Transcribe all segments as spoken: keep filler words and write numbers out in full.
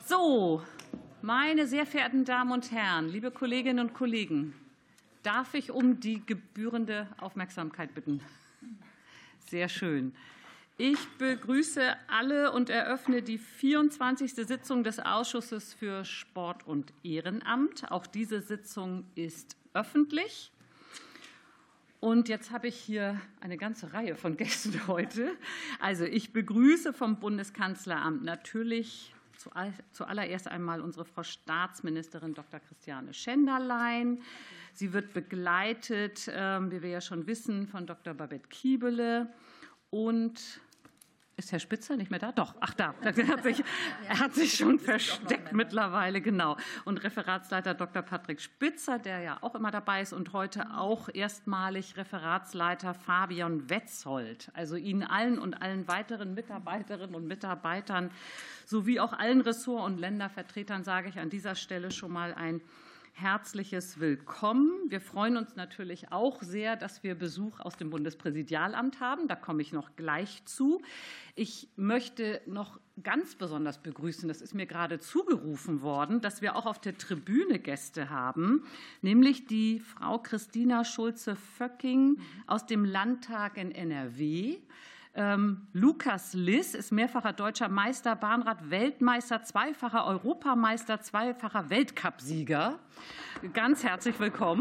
So, meine sehr verehrten Damen und Herren, liebe Kolleginnen und Kollegen, darf ich um die gebührende Aufmerksamkeit bitten? Sehr schön. Ich begrüße alle und eröffne die vierundzwanzigste Sitzung des Ausschusses für Sport und Ehrenamt. Auch diese Sitzung ist öffentlich. Und jetzt habe ich hier eine ganze Reihe von Gästen heute. Also ich begrüße vom Bundeskanzleramt natürlich zuallererst einmal unsere Frau Staatsministerin Doktor Christiane Schenderlein. Sie wird begleitet, wie wir ja schon wissen, von Doktor Babette Kiebele. Und ist Herr Spitzer nicht mehr da? Doch, ach da, er hat sich, er hat sich schon versteckt mittlerweile, genau. Und Referatsleiter Doktor Patrick Spitzer, der ja auch immer dabei ist und heute auch erstmalig Referatsleiter Fabian Wetzold. Also Ihnen allen und allen weiteren Mitarbeiterinnen und Mitarbeitern sowie auch allen Ressort- und Ländervertretern sage ich an dieser Stelle schon mal ein herzliches Willkommen. Wir freuen uns natürlich auch sehr, dass wir Besuch aus dem Bundespräsidialamt haben. Da komme ich noch gleich zu. Ich möchte noch ganz besonders begrüßen, das ist mir gerade zugerufen worden, dass wir auch auf der Tribüne Gäste haben, nämlich die Frau Christina Schulze-Vöcking aus dem Landtag in N R W. Ähm, Lukas Liss ist mehrfacher deutscher Meister, Bahnrad, Weltmeister, zweifacher Europameister, zweifacher Weltcupsieger. Ganz herzlich willkommen.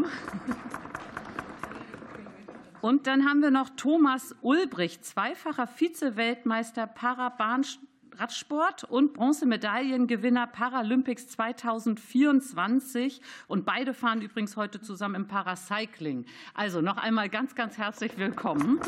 Und dann haben wir noch Thomas Ulbricht, zweifacher Vize-Weltmeister Parabahnradsport und Bronzemedaillengewinner Paralympics zweitausendvierundzwanzig. Und beide fahren übrigens heute zusammen im Paracycling. Also noch einmal ganz, ganz herzlich willkommen.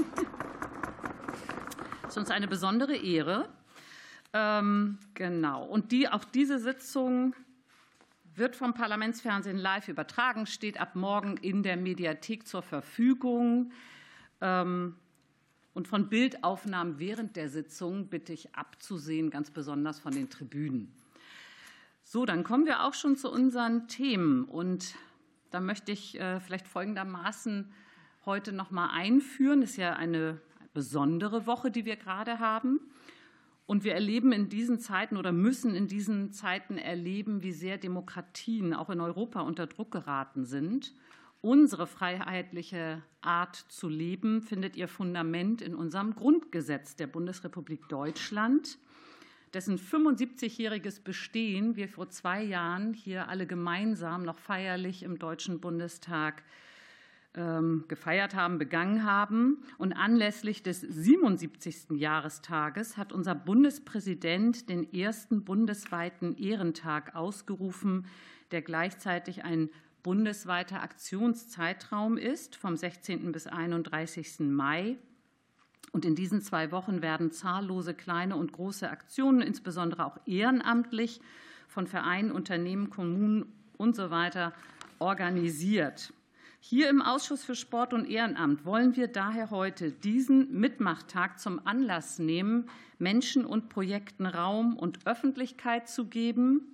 Das ist uns eine besondere Ehre. Ähm, genau. Und die, auch diese Sitzung wird vom Parlamentsfernsehen live übertragen, steht ab morgen in der Mediathek zur Verfügung. Ähm, und von Bildaufnahmen während der Sitzung bitte ich abzusehen, ganz besonders von den Tribünen. So, dann kommen wir auch schon zu unseren Themen. Und da möchte ich äh, vielleicht folgendermaßen heute noch mal einführen. Das ist ja eine besondere Woche, die wir gerade haben. Und wir erleben in diesen Zeiten oder müssen in diesen Zeiten erleben, wie sehr Demokratien auch in Europa unter Druck geraten sind. Unsere freiheitliche Art zu leben findet ihr Fundament in unserem Grundgesetz der Bundesrepublik Deutschland, dessen fünfundsiebzigjähriges Bestehen wir vor zwei Jahren hier alle gemeinsam noch feierlich im Deutschen Bundestag gefeiert haben, begangen haben. Und anlässlich des siebenundsiebzigsten Jahrestages hat unser Bundespräsident den ersten bundesweiten Ehrentag ausgerufen, der gleichzeitig ein bundesweiter Aktionszeitraum ist, vom sechzehnten bis einunddreißigsten Mai. Und in diesen zwei Wochen werden zahllose kleine und große Aktionen, insbesondere auch ehrenamtlich, von Vereinen, Unternehmen, Kommunen und so weiter organisiert. Hier im Ausschuss für Sport und Ehrenamt wollen wir daher heute diesen Mitmachtag zum Anlass nehmen, Menschen und Projekten Raum und Öffentlichkeit zu geben.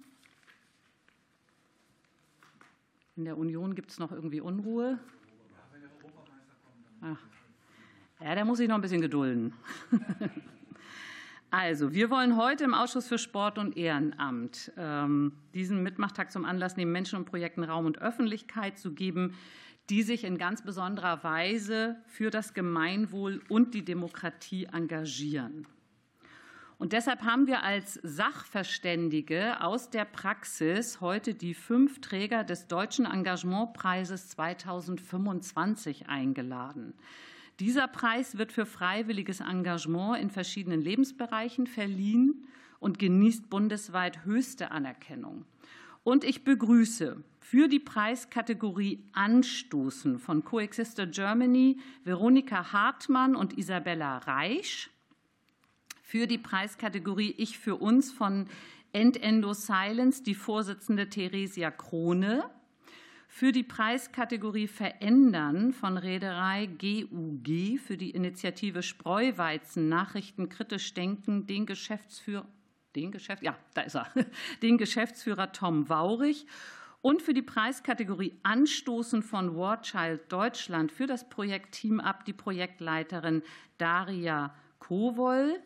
In der Union gibt es noch irgendwie Unruhe. Ach. Ja, da muss ich noch ein bisschen gedulden. Also, wir wollen heute im Ausschuss für Sport und Ehrenamt ähm, diesen Mitmachtag zum Anlass nehmen, Menschen und Projekten Raum und Öffentlichkeit zu geben, die sich in ganz besonderer Weise für das Gemeinwohl und die Demokratie engagieren. Und deshalb haben wir als Sachverständige aus der Praxis heute die fünf Träger des Deutschen Engagementpreises zweitausendfünfundzwanzig eingeladen. Dieser Preis wird für freiwilliges Engagement in verschiedenen Lebensbereichen verliehen und genießt bundesweit höchste Anerkennung. Und ich begrüße für die Preiskategorie Anstoßen von Coexister Germany Veronika Hartmann und Isabella Reisch, für die Preiskategorie Ich für uns von End Endo Silence die Vorsitzende Theresia Krone, für die Preiskategorie Verändern von Reederei G U G für die Initiative Spreuweizen Nachrichten kritisch denken den Geschäftsführer Den Geschäft, ja, da ist er, den Geschäftsführer Tom Waurich und für die Preiskategorie Anstoßen von War Child Deutschland für das Projekt Team Up die Projektleiterin Daria Kowol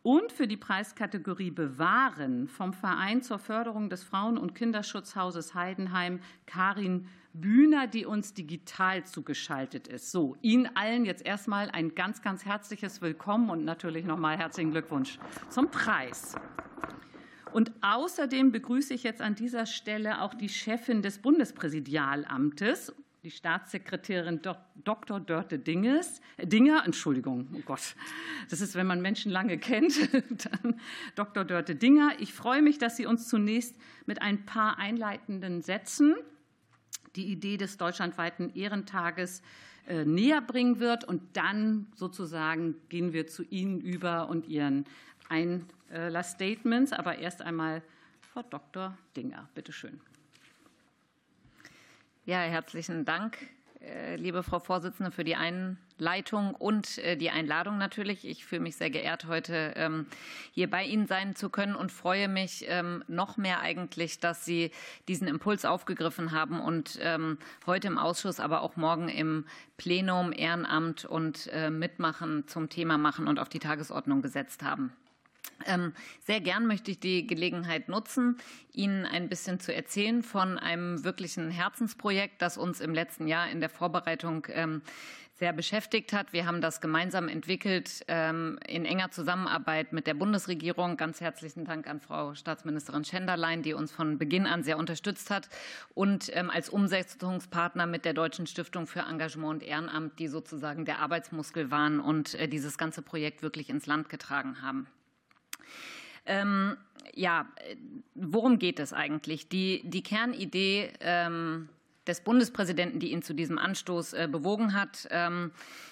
Und für die Preiskategorie Bewahren vom Verein zur Förderung des Frauen- und Kinderschutzhauses Heidenheim Karin Bühner, die uns digital zugeschaltet ist. So, Ihnen allen jetzt erstmal ein ganz, ganz herzliches Willkommen und natürlich nochmal herzlichen Glückwunsch zum Preis. Und außerdem begrüße ich jetzt an dieser Stelle auch die Chefin des Bundespräsidialamtes, die Staatssekretärin Doktor Dörte Dinges, Dinger, Entschuldigung, oh Gott, das ist, wenn man Menschen lange kennt, dann Doktor Dörte Dinger. Ich freue mich, dass sie uns zunächst mit ein paar einleitenden Sätzen die Idee des deutschlandweiten Ehrentages äh, näher bringen wird. Und dann sozusagen gehen wir zu Ihnen über und Ihren Einlassstatements. Aber erst einmal Frau Doktor Dinger, bitte schön. Ja, herzlichen Dank, liebe Frau Vorsitzende, für die Einleitung und die Einladung natürlich. Ich fühle mich sehr geehrt, heute hier bei Ihnen sein zu können und freue mich noch mehr eigentlich, dass Sie diesen Impuls aufgegriffen haben und heute im Ausschuss, aber auch morgen im Plenum Ehrenamt und Mitmachen zum Thema machen und auf die Tagesordnung gesetzt haben. Sehr gern möchte ich die Gelegenheit nutzen, Ihnen ein bisschen zu erzählen von einem wirklichen Herzensprojekt, das uns im letzten Jahr in der Vorbereitung sehr beschäftigt hat. Wir haben das gemeinsam entwickelt in enger Zusammenarbeit mit der Bundesregierung. Ganz herzlichen Dank an Frau Staatsministerin Schenderlein, die uns von Beginn an sehr unterstützt hat, und als Umsetzungspartner mit der Deutschen Stiftung für Engagement und Ehrenamt, die sozusagen der Arbeitsmuskel waren und dieses ganze Projekt wirklich ins Land getragen haben. Ähm, ja, worum geht es eigentlich? Die, die Kernidee ähm, des Bundespräsidenten, die ihn zu diesem Anstoß äh, bewogen hat, ähm,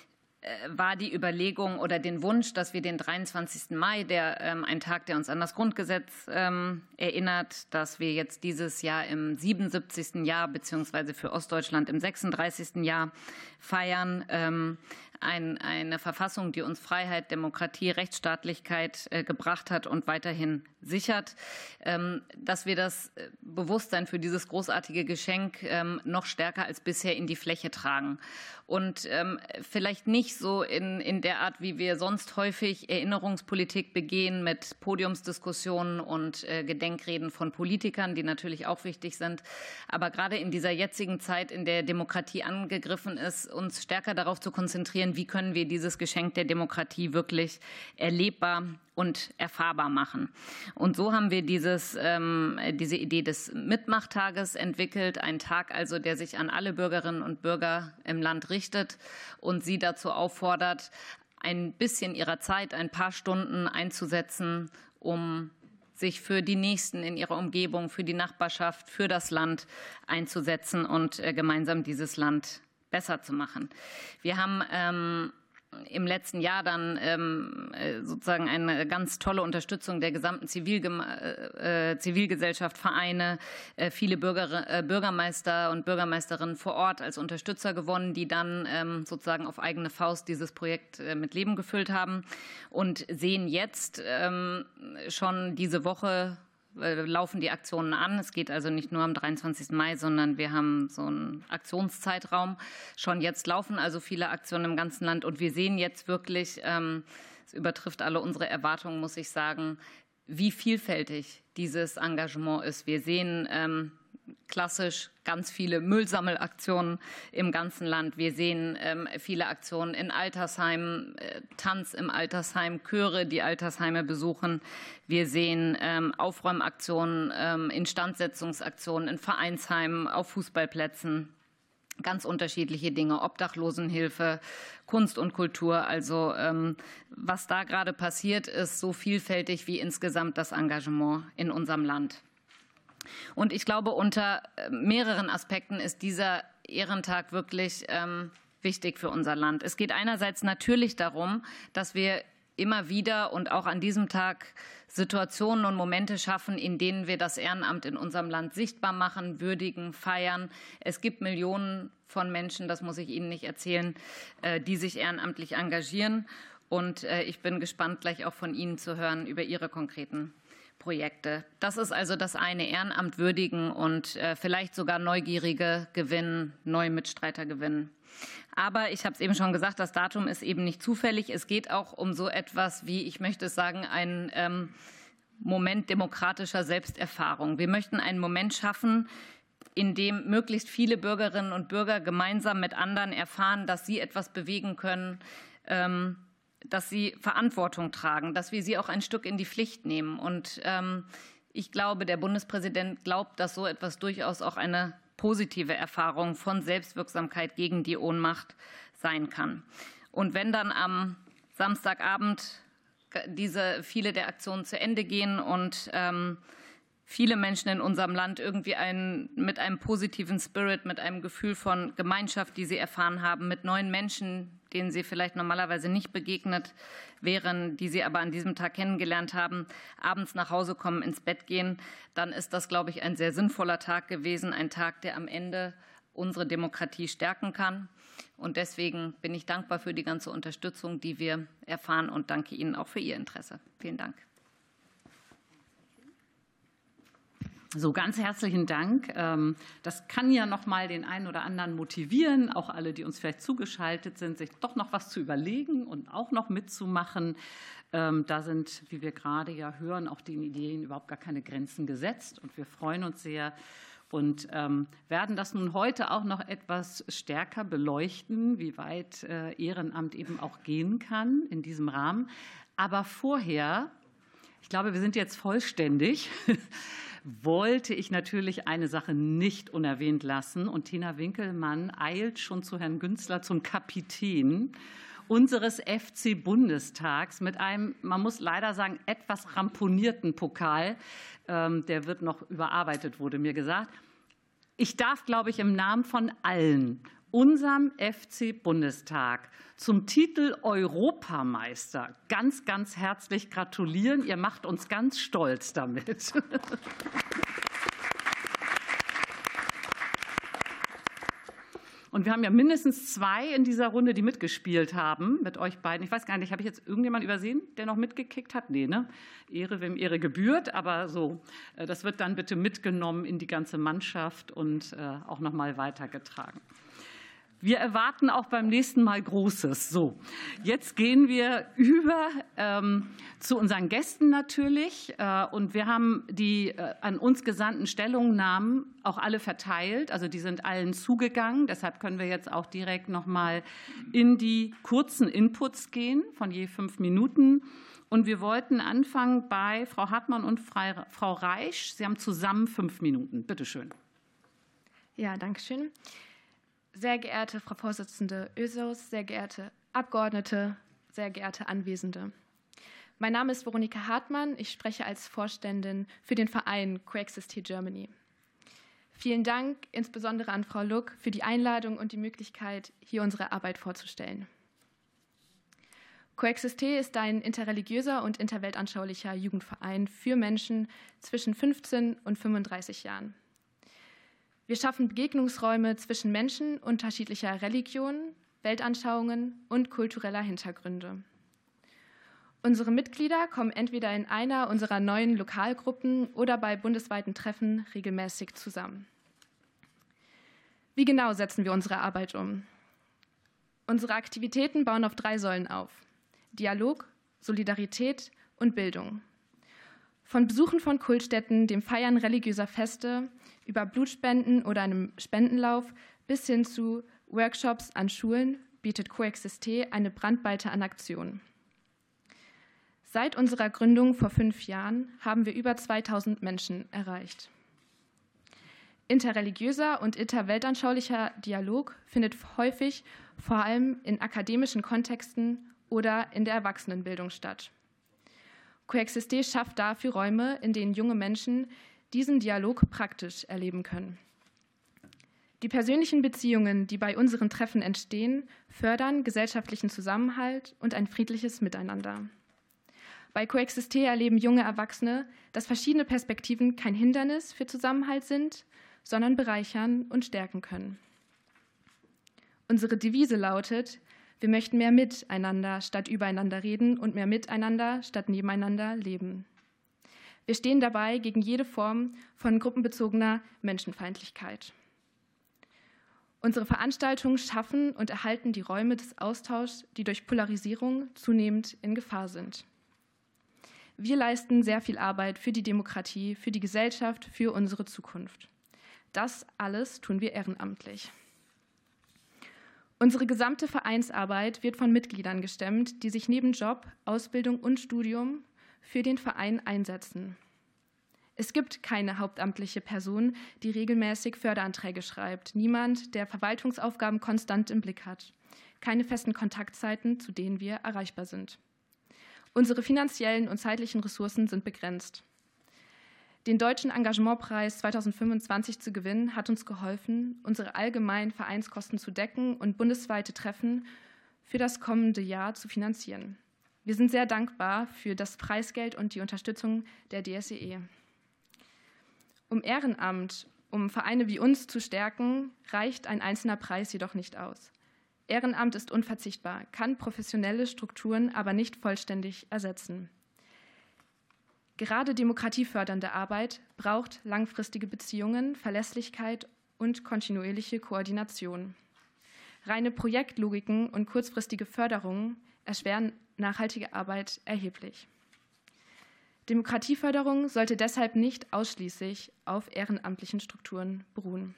war die Überlegung oder den Wunsch, dass wir den dreiundzwanzigsten Mai, der ähm, ein Tag, der uns an das Grundgesetz ähm, erinnert, dass wir jetzt dieses Jahr im siebenundsiebzigsten Jahr beziehungsweise für Ostdeutschland im sechsunddreißigsten Jahr feiern, ähm, ein, eine Verfassung, die uns Freiheit, Demokratie, Rechtsstaatlichkeit äh, gebracht hat und weiterhin sichert, ähm, dass wir das Bewusstsein für dieses großartige Geschenk ähm, noch stärker als bisher in die Fläche tragen. Und ähm, vielleicht nicht so in, in der Art, wie wir sonst häufig Erinnerungspolitik begehen mit Podiumsdiskussionen und äh, Gedenkreden von Politikern, die natürlich auch wichtig sind. Aber gerade in dieser jetzigen Zeit, in der Demokratie angegriffen ist, uns stärker darauf zu konzentrieren, wie können wir dieses Geschenk der Demokratie wirklich erlebbar und erfahrbar machen. Und so haben wir dieses, ähm, diese Idee des Mitmachtages entwickelt, ein Tag also, der sich an alle Bürgerinnen und Bürger im Land richtet und sie dazu auffordert, ein bisschen ihrer Zeit, ein paar Stunden einzusetzen, um sich für die Nächsten in ihrer Umgebung, für die Nachbarschaft, für das Land einzusetzen und äh, gemeinsam dieses Land besser zu machen. Wir haben ähm, im letzten Jahr dann ähm, sozusagen eine ganz tolle Unterstützung der gesamten Zivilgem äh, Zivilgesellschaft, Vereine, äh, viele Bürger, äh, Bürgermeister und Bürgermeisterinnen vor Ort als Unterstützer gewonnen, die dann ähm, sozusagen auf eigene Faust dieses Projekt äh, mit Leben gefüllt haben und sehen jetzt ähm, schon diese Woche laufen die Aktionen an. Es geht also nicht nur am dreiundzwanzigsten Mai, sondern wir haben so einen Aktionszeitraum. Schon jetzt laufen also viele Aktionen im ganzen Land und wir sehen jetzt wirklich, ähm, es übertrifft alle unsere Erwartungen, muss ich sagen, wie vielfältig dieses Engagement ist. Wir sehen ähm, klassisch ganz viele Müllsammelaktionen im ganzen Land. Wir sehen ähm, viele Aktionen in Altersheimen, äh, Tanz im Altersheim, Chöre, die Altersheime besuchen. Wir sehen ähm, Aufräumaktionen, ähm, Instandsetzungsaktionen in Vereinsheimen, auf Fußballplätzen. Ganz unterschiedliche Dinge, Obdachlosenhilfe, Kunst und Kultur. Also ähm, was da gerade passiert, ist so vielfältig wie insgesamt das Engagement in unserem Land. Und ich glaube, unter mehreren Aspekten ist dieser Ehrentag wirklich ähm, wichtig für unser Land. Es geht einerseits natürlich darum, dass wir immer wieder und auch an diesem Tag Situationen und Momente schaffen, in denen wir das Ehrenamt in unserem Land sichtbar machen, würdigen, feiern. Es gibt Millionen von Menschen, das muss ich Ihnen nicht erzählen, die sich ehrenamtlich engagieren. Und ich bin gespannt, gleich auch von Ihnen zu hören über Ihre konkreten Projekte. Das ist also das eine, Ehrenamt würdigen und äh, vielleicht sogar Neugierige gewinnen, neue Mitstreiter gewinnen. Aber ich habe es eben schon gesagt, das Datum ist eben nicht zufällig. Es geht auch um so etwas wie, ich möchte es sagen, ein ähm, Moment demokratischer Selbsterfahrung. Wir möchten einen Moment schaffen, in dem möglichst viele Bürgerinnen und Bürger gemeinsam mit anderen erfahren, dass sie etwas bewegen können, ähm, dass sie Verantwortung tragen, dass wir sie auch ein Stück in die Pflicht nehmen. Und ähm, ich glaube, der Bundespräsident glaubt, dass so etwas durchaus auch eine positive Erfahrung von Selbstwirksamkeit gegen die Ohnmacht sein kann. Und wenn dann am Samstagabend diese viele der Aktionen zu Ende gehen und ähm, viele Menschen in unserem Land irgendwie ein, mit einem positiven Spirit, mit einem Gefühl von Gemeinschaft, die sie erfahren haben, mit neuen Menschen, denen sie vielleicht normalerweise nicht begegnet wären, die sie aber an diesem Tag kennengelernt haben, abends nach Hause kommen, ins Bett gehen, dann ist das, glaube ich, ein sehr sinnvoller Tag gewesen, ein Tag, der am Ende unsere Demokratie stärken kann. Und deswegen bin ich dankbar für die ganze Unterstützung, die wir erfahren, und danke Ihnen auch für Ihr Interesse. Vielen Dank. So, ganz herzlichen Dank. Das kann ja noch mal den einen oder anderen motivieren, auch alle, die uns vielleicht zugeschaltet sind, sich doch noch was zu überlegen und auch noch mitzumachen. Da sind, wie wir gerade ja hören, auch den Ideen überhaupt gar keine Grenzen gesetzt. Und wir freuen uns sehr und werden das nun heute auch noch etwas stärker beleuchten, wie weit Ehrenamt eben auch gehen kann in diesem Rahmen. Aber vorher, ich glaube, wir sind jetzt vollständig, wollte ich natürlich eine Sache nicht unerwähnt lassen. Und Tina Winkelmann eilt schon zu Herrn Günzler, zum Kapitän unseres F C-Bundestags, mit einem, man muss leider sagen, etwas ramponierten Pokal. Der wird noch überarbeitet, wurde mir gesagt. Ich darf, glaube ich, im Namen von allen unserem F C-Bundestag zum Titel Europameister ganz, ganz herzlich gratulieren. Ihr macht uns ganz stolz damit. Und wir haben ja mindestens zwei in dieser Runde, die mitgespielt haben mit euch beiden. Ich weiß gar nicht, habe ich jetzt irgendjemanden übersehen, der noch mitgekickt hat? Nee, ne? Ehre, wem Ehre gebührt. Aber so, das wird dann bitte mitgenommen in die ganze Mannschaft und auch noch mal weitergetragen. Wir erwarten auch beim nächsten Mal Großes. So, jetzt gehen wir über ähm, zu unseren Gästen natürlich. Äh, und wir haben die äh, an uns gesandten Stellungnahmen auch alle verteilt. Also die sind allen zugegangen. Deshalb können wir jetzt auch direkt noch mal in die kurzen Inputs gehen von je fünf Minuten. Und wir wollten anfangen bei Frau Hartmann und Frau Reisch. Sie haben zusammen fünf Minuten. Bitte schön. Ja, danke schön. Sehr geehrte Frau Vorsitzende Ösos, sehr geehrte Abgeordnete, sehr geehrte Anwesende. Mein Name ist Veronika Hartmann. Ich spreche als Vorständin für den Verein Coexist Germany. Vielen Dank insbesondere an Frau Luck für die Einladung und die Möglichkeit, hier unsere Arbeit vorzustellen. Coexist ist ein interreligiöser und interweltanschaulicher Jugendverein für Menschen zwischen fünfzehn und fünfunddreißig Jahren. Wir schaffen Begegnungsräume zwischen Menschen unterschiedlicher Religionen, Weltanschauungen und kultureller Hintergründe. Unsere Mitglieder kommen entweder in einer unserer neuen Lokalgruppen oder bei bundesweiten Treffen regelmäßig zusammen. Wie genau setzen wir unsere Arbeit um? Unsere Aktivitäten bauen auf drei Säulen auf: Dialog, Solidarität und Bildung. Von Besuchen von Kultstätten, dem Feiern religiöser Feste, über Blutspenden oder einem Spendenlauf bis hin zu Workshops an Schulen bietet Coexist eine Bandbreite an Aktionen. Seit unserer Gründung vor fünf Jahren haben wir über zweitausend Menschen erreicht. Interreligiöser und interweltanschaulicher Dialog findet häufig vor allem in akademischen Kontexten oder in der Erwachsenenbildung statt. Coexist schafft dafür Räume, in denen junge Menschen diesen Dialog praktisch erleben können. Die persönlichen Beziehungen, die bei unseren Treffen entstehen, fördern gesellschaftlichen Zusammenhalt und ein friedliches Miteinander. Bei Coexist erleben junge Erwachsene, dass verschiedene Perspektiven kein Hindernis für Zusammenhalt sind, sondern bereichern und stärken können. Unsere Devise lautet: Wir möchten mehr miteinander statt übereinander reden und mehr miteinander statt nebeneinander leben. Wir stehen dabei gegen jede Form von gruppenbezogener Menschenfeindlichkeit. Unsere Veranstaltungen schaffen und erhalten die Räume des Austauschs, die durch Polarisierung zunehmend in Gefahr sind. Wir leisten sehr viel Arbeit für die Demokratie, für die Gesellschaft, für unsere Zukunft. Das alles tun wir ehrenamtlich. Unsere gesamte Vereinsarbeit wird von Mitgliedern gestemmt, die sich neben Job, Ausbildung und Studium für den Verein einsetzen. Es gibt keine hauptamtliche Person, die regelmäßig Förderanträge schreibt, niemand, der Verwaltungsaufgaben konstant im Blick hat, keine festen Kontaktzeiten, zu denen wir erreichbar sind. Unsere finanziellen und zeitlichen Ressourcen sind begrenzt. Den Deutschen Engagementpreis zweitausendfünfundzwanzig zu gewinnen, hat uns geholfen, unsere allgemeinen Vereinskosten zu decken und bundesweite Treffen für das kommende Jahr zu finanzieren. Wir sind sehr dankbar für das Preisgeld und die Unterstützung der D S E E. Um Ehrenamt, um Vereine wie uns zu stärken, reicht ein einzelner Preis jedoch nicht aus. Ehrenamt ist unverzichtbar, kann professionelle Strukturen aber nicht vollständig ersetzen. Gerade demokratiefördernde Arbeit braucht langfristige Beziehungen, Verlässlichkeit und kontinuierliche Koordination. Reine Projektlogiken und kurzfristige Förderungen erschweren nachhaltige Arbeit erheblich. Demokratieförderung sollte deshalb nicht ausschließlich auf ehrenamtlichen Strukturen beruhen.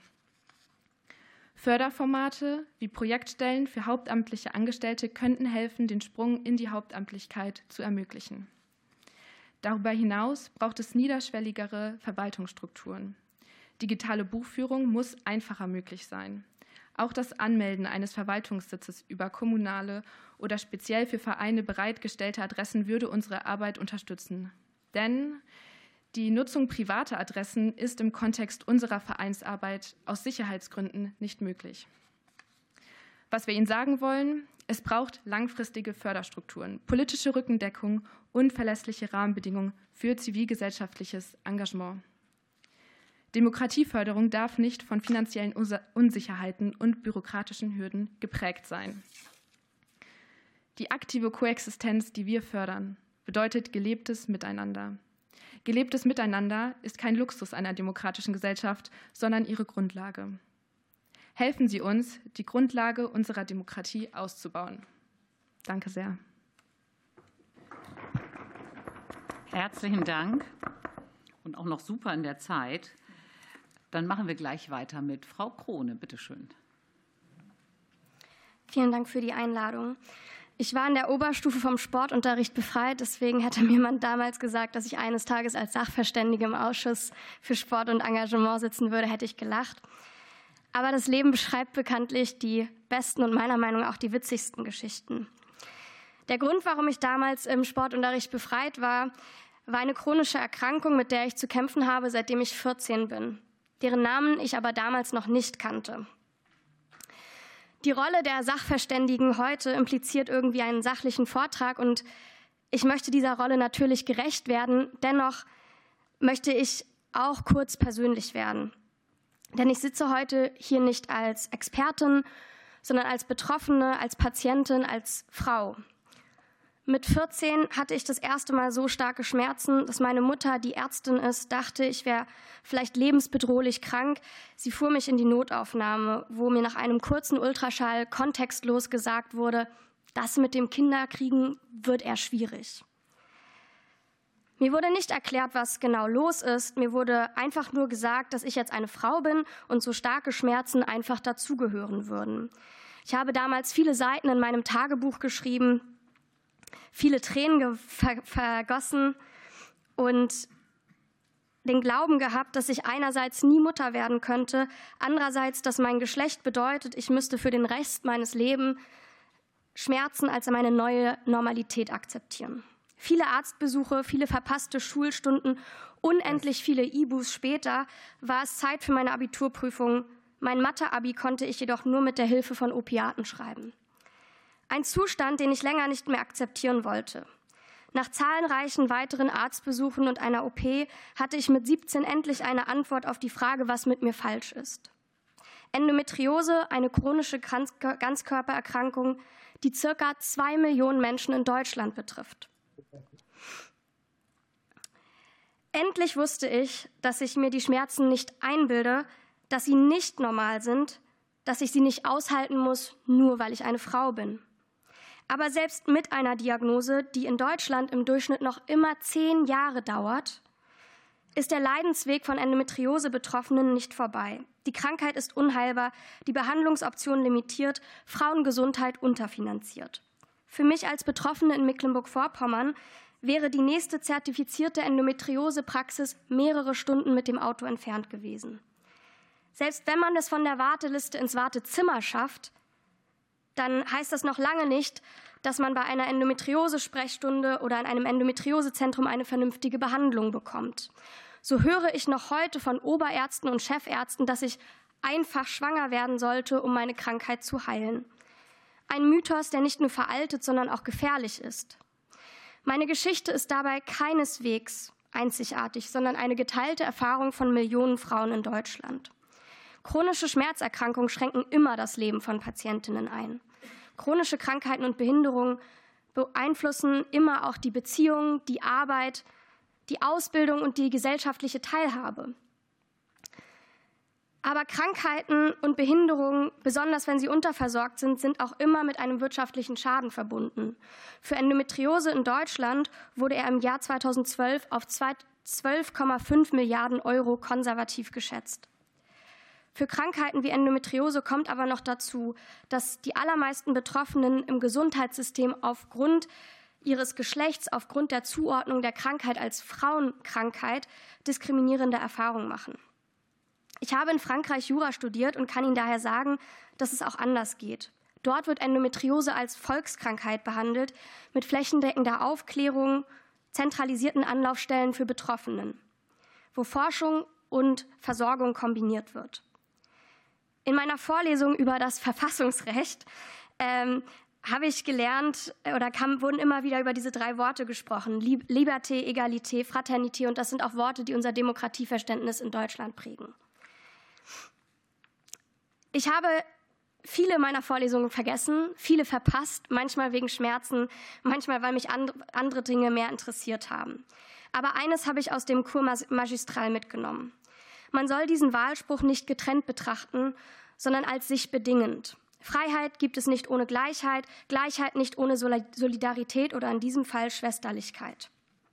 Förderformate wie Projektstellen für hauptamtliche Angestellte könnten helfen, den Sprung in die Hauptamtlichkeit zu ermöglichen. Darüber hinaus braucht es niederschwelligere Verwaltungsstrukturen. Digitale Buchführung muss einfacher möglich sein. Auch das Anmelden eines Verwaltungssitzes über kommunale oder speziell für Vereine bereitgestellte Adressen würde unsere Arbeit unterstützen. Denn die Nutzung privater Adressen ist im Kontext unserer Vereinsarbeit aus Sicherheitsgründen nicht möglich. Was wir Ihnen sagen wollen, es braucht langfristige Förderstrukturen, politische Rückendeckung und verlässliche Rahmenbedingungen für zivilgesellschaftliches Engagement. Demokratieförderung darf nicht von finanziellen Unsicherheiten und bürokratischen Hürden geprägt sein. Die aktive Koexistenz, die wir fördern, bedeutet gelebtes Miteinander. Gelebtes Miteinander ist kein Luxus einer demokratischen Gesellschaft, sondern ihre Grundlage. Helfen Sie uns, die Grundlage unserer Demokratie auszubauen. Danke sehr. Herzlichen Dank und auch noch super in der Zeit. Dann machen wir gleich weiter mit Frau Krone. Bitte schön. Vielen Dank für die Einladung. Ich war in der Oberstufe vom Sportunterricht befreit, deswegen hätte mir man damals gesagt, dass ich eines Tages als Sachverständige im Ausschuss für Sport und Engagement sitzen würde, hätte ich gelacht. Aber das Leben beschreibt bekanntlich die besten und meiner Meinung nach auch die witzigsten Geschichten. Der Grund, warum ich damals im Sportunterricht befreit war, war eine chronische Erkrankung, mit der ich zu kämpfen habe, seitdem ich vierzehn bin, deren Namen ich aber damals noch nicht kannte. Die Rolle der Sachverständigen heute impliziert irgendwie einen sachlichen Vortrag und ich möchte dieser Rolle natürlich gerecht werden. Dennoch möchte ich auch kurz persönlich werden. Denn ich sitze heute hier nicht als Expertin, sondern als Betroffene, als Patientin, als Frau. Mit vierzehn hatte ich das erste Mal so starke Schmerzen, dass meine Mutter, die Ärztin ist, dachte, ich wäre vielleicht lebensbedrohlich krank. Sie fuhr mich in die Notaufnahme, wo mir nach einem kurzen Ultraschall kontextlos gesagt wurde, das mit dem Kinderkriegen wird eher schwierig. Mir wurde nicht erklärt, was genau los ist. Mir wurde einfach nur gesagt, dass ich jetzt eine Frau bin und so starke Schmerzen einfach dazugehören würden. Ich habe damals viele Seiten in meinem Tagebuch geschrieben, viele Tränen ver- vergossen und den Glauben gehabt, dass ich einerseits nie Mutter werden könnte, andererseits, dass mein Geschlecht bedeutet, ich müsste für den Rest meines Lebens Schmerzen als meine neue Normalität akzeptieren. Viele Arztbesuche, viele verpasste Schulstunden, unendlich viele I-Bus später war es Zeit für meine Abiturprüfung. Mein Mathe-Abi konnte ich jedoch nur mit der Hilfe von Opiaten schreiben. Ein Zustand, den ich länger nicht mehr akzeptieren wollte. Nach zahlreichen weiteren Arztbesuchen und einer O P hatte ich mit siebzehn endlich eine Antwort auf die Frage, was mit mir falsch ist. Endometriose, eine chronische Ganzkörpererkrankung, die circa zwei Millionen Menschen in Deutschland betrifft. Endlich wusste ich, dass ich mir die Schmerzen nicht einbilde, dass sie nicht normal sind, dass ich sie nicht aushalten muss, nur weil ich eine Frau bin. Aber selbst mit einer Diagnose, die in Deutschland im Durchschnitt noch immer zehn Jahre dauert, ist der Leidensweg von Endometriose-Betroffenen nicht vorbei. Die Krankheit ist unheilbar, die Behandlungsoptionen limitiert, Frauengesundheit unterfinanziert. Für mich als Betroffene in Mecklenburg-Vorpommern wäre die nächste zertifizierte Endometriose-Praxis mehrere Stunden mit dem Auto entfernt gewesen. Selbst wenn man es von der Warteliste ins Wartezimmer schafft, dann heißt das noch lange nicht, dass man bei einer Endometriose-Sprechstunde oder in einem Endometriosezentrum eine vernünftige Behandlung bekommt. So höre ich noch heute von Oberärzten und Chefärzten, dass ich einfach schwanger werden sollte, um meine Krankheit zu heilen. Ein Mythos, der nicht nur veraltet, sondern auch gefährlich ist. Meine Geschichte ist dabei keineswegs einzigartig, sondern eine geteilte Erfahrung von Millionen Frauen in Deutschland. Chronische Schmerzerkrankungen schränken immer das Leben von Patientinnen ein. Chronische Krankheiten und Behinderungen beeinflussen immer auch die Beziehung, die Arbeit, die Ausbildung und die gesellschaftliche Teilhabe. Aber Krankheiten und Behinderungen, besonders wenn sie unterversorgt sind, sind auch immer mit einem wirtschaftlichen Schaden verbunden. Für Endometriose in Deutschland wurde er im Jahr zweitausendzwölf auf zwölf Komma fünf Milliarden Euro konservativ geschätzt. Für Krankheiten wie Endometriose kommt aber noch dazu, dass die allermeisten Betroffenen im Gesundheitssystem aufgrund ihres Geschlechts, aufgrund der Zuordnung der Krankheit als Frauenkrankheit diskriminierende Erfahrungen machen. Ich habe in Frankreich Jura studiert und kann Ihnen daher sagen, dass es auch anders geht. Dort wird Endometriose als Volkskrankheit behandelt, mit flächendeckender Aufklärung, zentralisierten Anlaufstellen für Betroffenen, wo Forschung und Versorgung kombiniert wird. In meiner Vorlesung über das Verfassungsrecht ähm, habe ich gelernt, oder kam, wurden immer wieder über diese drei Worte gesprochen, Liberté, Egalité, Fraternité, und das sind auch Worte, die unser Demokratieverständnis in Deutschland prägen. Ich habe viele meiner Vorlesungen vergessen, viele verpasst, manchmal wegen Schmerzen, manchmal, weil mich andere Dinge mehr interessiert haben. Aber eines habe ich aus dem Cours magistral mitgenommen. Man soll diesen Wahlspruch nicht getrennt betrachten, sondern als sich bedingend. Freiheit gibt es nicht ohne Gleichheit, Gleichheit nicht ohne Solidarität oder in diesem Fall Schwesterlichkeit.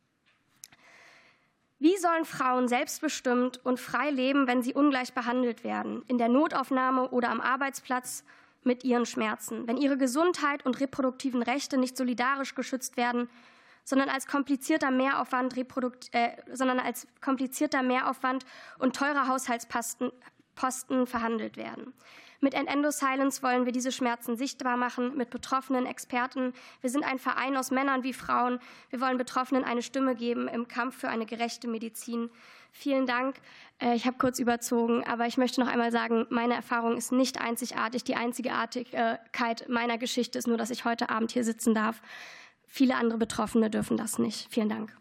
Wie sollen Frauen selbstbestimmt und frei leben, wenn sie ungleich behandelt werden, in der Notaufnahme oder am Arbeitsplatz mit ihren Schmerzen, wenn ihre Gesundheit und reproduktiven Rechte nicht solidarisch geschützt werden, sondern als komplizierter Mehraufwand, Reprodukt, äh, sondern als komplizierter Mehraufwand und teurer Haushaltsposten Posten verhandelt werden. Mit End Endo Silence wollen wir diese Schmerzen sichtbar machen, mit betroffenen Experten. Wir sind ein Verein aus Männern wie Frauen. Wir wollen Betroffenen eine Stimme geben im Kampf für eine gerechte Medizin. Vielen Dank. Ich habe kurz überzogen, aber ich möchte noch einmal sagen, meine Erfahrung ist nicht einzigartig. Die Einzigartigkeit meiner Geschichte ist nur, dass ich heute Abend hier sitzen darf. Viele andere Betroffene dürfen das nicht. Vielen Dank.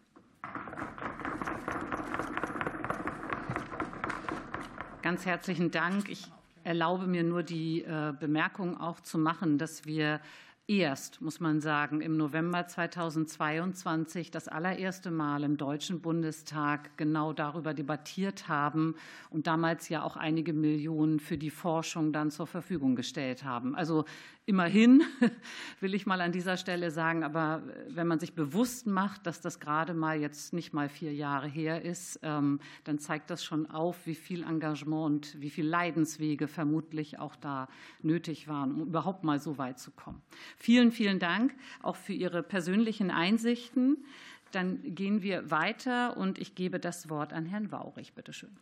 Ganz herzlichen Dank. Ich erlaube mir nur die äh, Bemerkung auch zu machen, dass wir erst, muss man sagen, im November zweitausendzweiundzwanzig das allererste Mal im Deutschen Bundestag genau darüber debattiert haben und damals ja auch einige Millionen für die Forschung dann zur Verfügung gestellt haben. Also immerhin, will ich mal an dieser Stelle sagen, aber wenn man sich bewusst macht, dass das gerade mal jetzt nicht mal vier Jahre her ist, dann zeigt das schon auf, wie viel Engagement und wie viel Leidenswege vermutlich auch da nötig waren, um überhaupt mal so weit zu kommen. Vielen, vielen Dank auch für Ihre persönlichen Einsichten. Dann gehen wir weiter und ich gebe das Wort an Herrn Waurich. Bitte schön.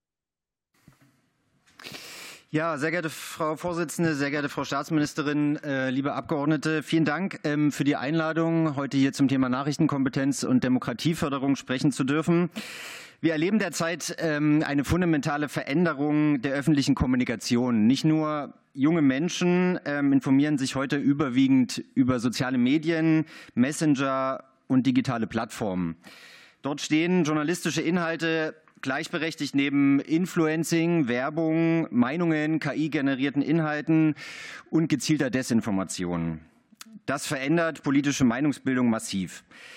Ja, sehr geehrte Frau Vorsitzende, sehr geehrte Frau Staatsministerin, äh, liebe Abgeordnete, vielen Dank ähm, für die Einladung, heute hier zum Thema Nachrichtenkompetenz und Demokratieförderung sprechen zu dürfen. Wir erleben derzeit ähm, eine fundamentale Veränderung der öffentlichen Kommunikation. Nicht nur junge Menschen ähm, informieren sich heute überwiegend über soziale Medien, Messenger und digitale Plattformen. Dort stehen journalistische Inhalte gleichberechtigt neben Influencing, Werbung, Meinungen, K I-generierten Inhalten und gezielter Desinformation. Das verändert politische Meinungsbildung massiv.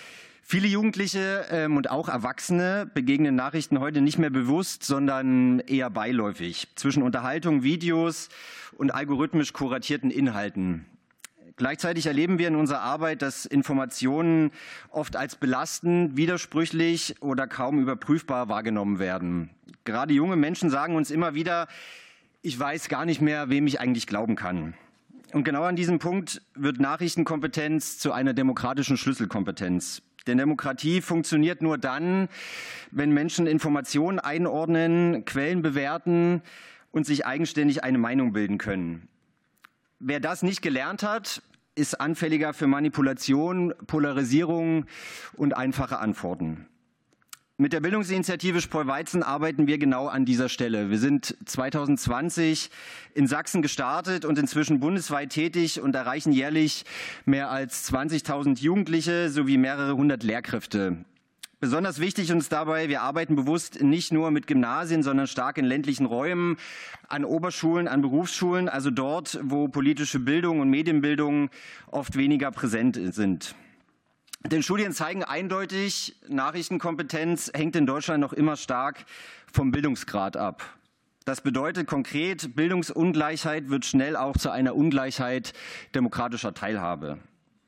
Viele Jugendliche ähm, und auch Erwachsene begegnen Nachrichten heute nicht mehr bewusst, sondern eher beiläufig zwischen Unterhaltung, Videos und algorithmisch kuratierten Inhalten. Gleichzeitig erleben wir in unserer Arbeit, dass Informationen oft als belastend, widersprüchlich oder kaum überprüfbar wahrgenommen werden. Gerade junge Menschen sagen uns immer wieder, ich weiß gar nicht mehr, wem ich eigentlich glauben kann. Und genau an diesem Punkt wird Nachrichtenkompetenz zu einer demokratischen Schlüsselkompetenz. Denn Demokratie funktioniert nur dann, wenn Menschen Informationen einordnen, Quellen bewerten und sich eigenständig eine Meinung bilden können. Wer das nicht gelernt hat, ist anfälliger für Manipulation, Polarisierung und einfache Antworten. Mit der Bildungsinitiative Spreu-Weizen arbeiten wir genau an dieser Stelle. Wir sind zwanzig zwanzig in Sachsen gestartet und inzwischen bundesweit tätig und erreichen jährlich mehr als zwanzigtausend Jugendliche sowie mehrere hundert Lehrkräfte. Besonders wichtig uns dabei, wir arbeiten bewusst nicht nur mit Gymnasien, sondern stark in ländlichen Räumen, an Oberschulen, an Berufsschulen, also dort, wo politische Bildung und Medienbildung oft weniger präsent sind. Denn Studien zeigen eindeutig, Nachrichtenkompetenz hängt in Deutschland noch immer stark vom Bildungsgrad ab. Das bedeutet konkret, Bildungsungleichheit wird schnell auch zu einer Ungleichheit demokratischer Teilhabe.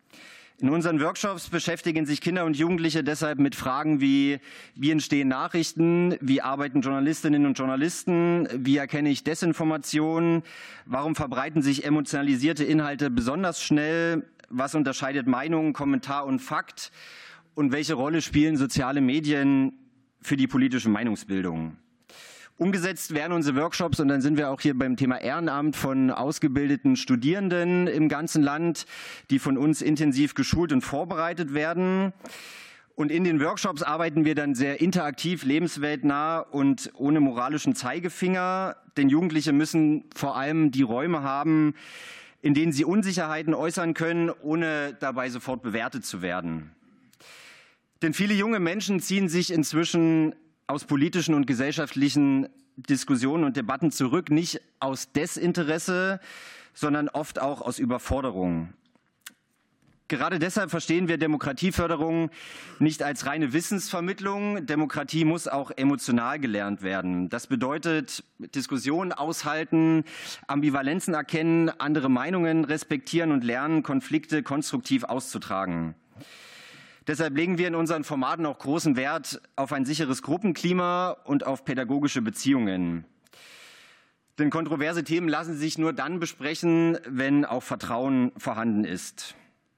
In unseren Workshops beschäftigen sich Kinder und Jugendliche deshalb mit Fragen wie, wie entstehen Nachrichten, wie arbeiten Journalistinnen und Journalisten, wie erkenne ich Desinformation, warum verbreiten sich emotionalisierte Inhalte besonders schnell, was unterscheidet Meinung, Kommentar und Fakt und welche Rolle spielen soziale Medien für die politische Meinungsbildung. Umgesetzt werden unsere Workshops, und dann sind wir auch hier beim Thema Ehrenamt, von ausgebildeten Studierenden im ganzen Land, die von uns intensiv geschult und vorbereitet werden. Und in den Workshops arbeiten wir dann sehr interaktiv, lebensweltnah und ohne moralischen Zeigefinger. Denn Jugendliche müssen vor allem die Räume haben, in denen sie Unsicherheiten äußern können, ohne dabei sofort bewertet zu werden. Denn viele junge Menschen ziehen sich inzwischen aus politischen und gesellschaftlichen Diskussionen und Debatten zurück, nicht aus Desinteresse, sondern oft auch aus Überforderung. Gerade deshalb verstehen wir Demokratieförderung nicht als reine Wissensvermittlung. Demokratie muss auch emotional gelernt werden. Das bedeutet Diskussionen aushalten, Ambivalenzen erkennen, andere Meinungen respektieren und lernen, Konflikte konstruktiv auszutragen. Deshalb legen wir in unseren Formaten auch großen Wert auf ein sicheres Gruppenklima und auf pädagogische Beziehungen. Denn kontroverse Themen lassen sich nur dann besprechen, wenn auch Vertrauen vorhanden ist.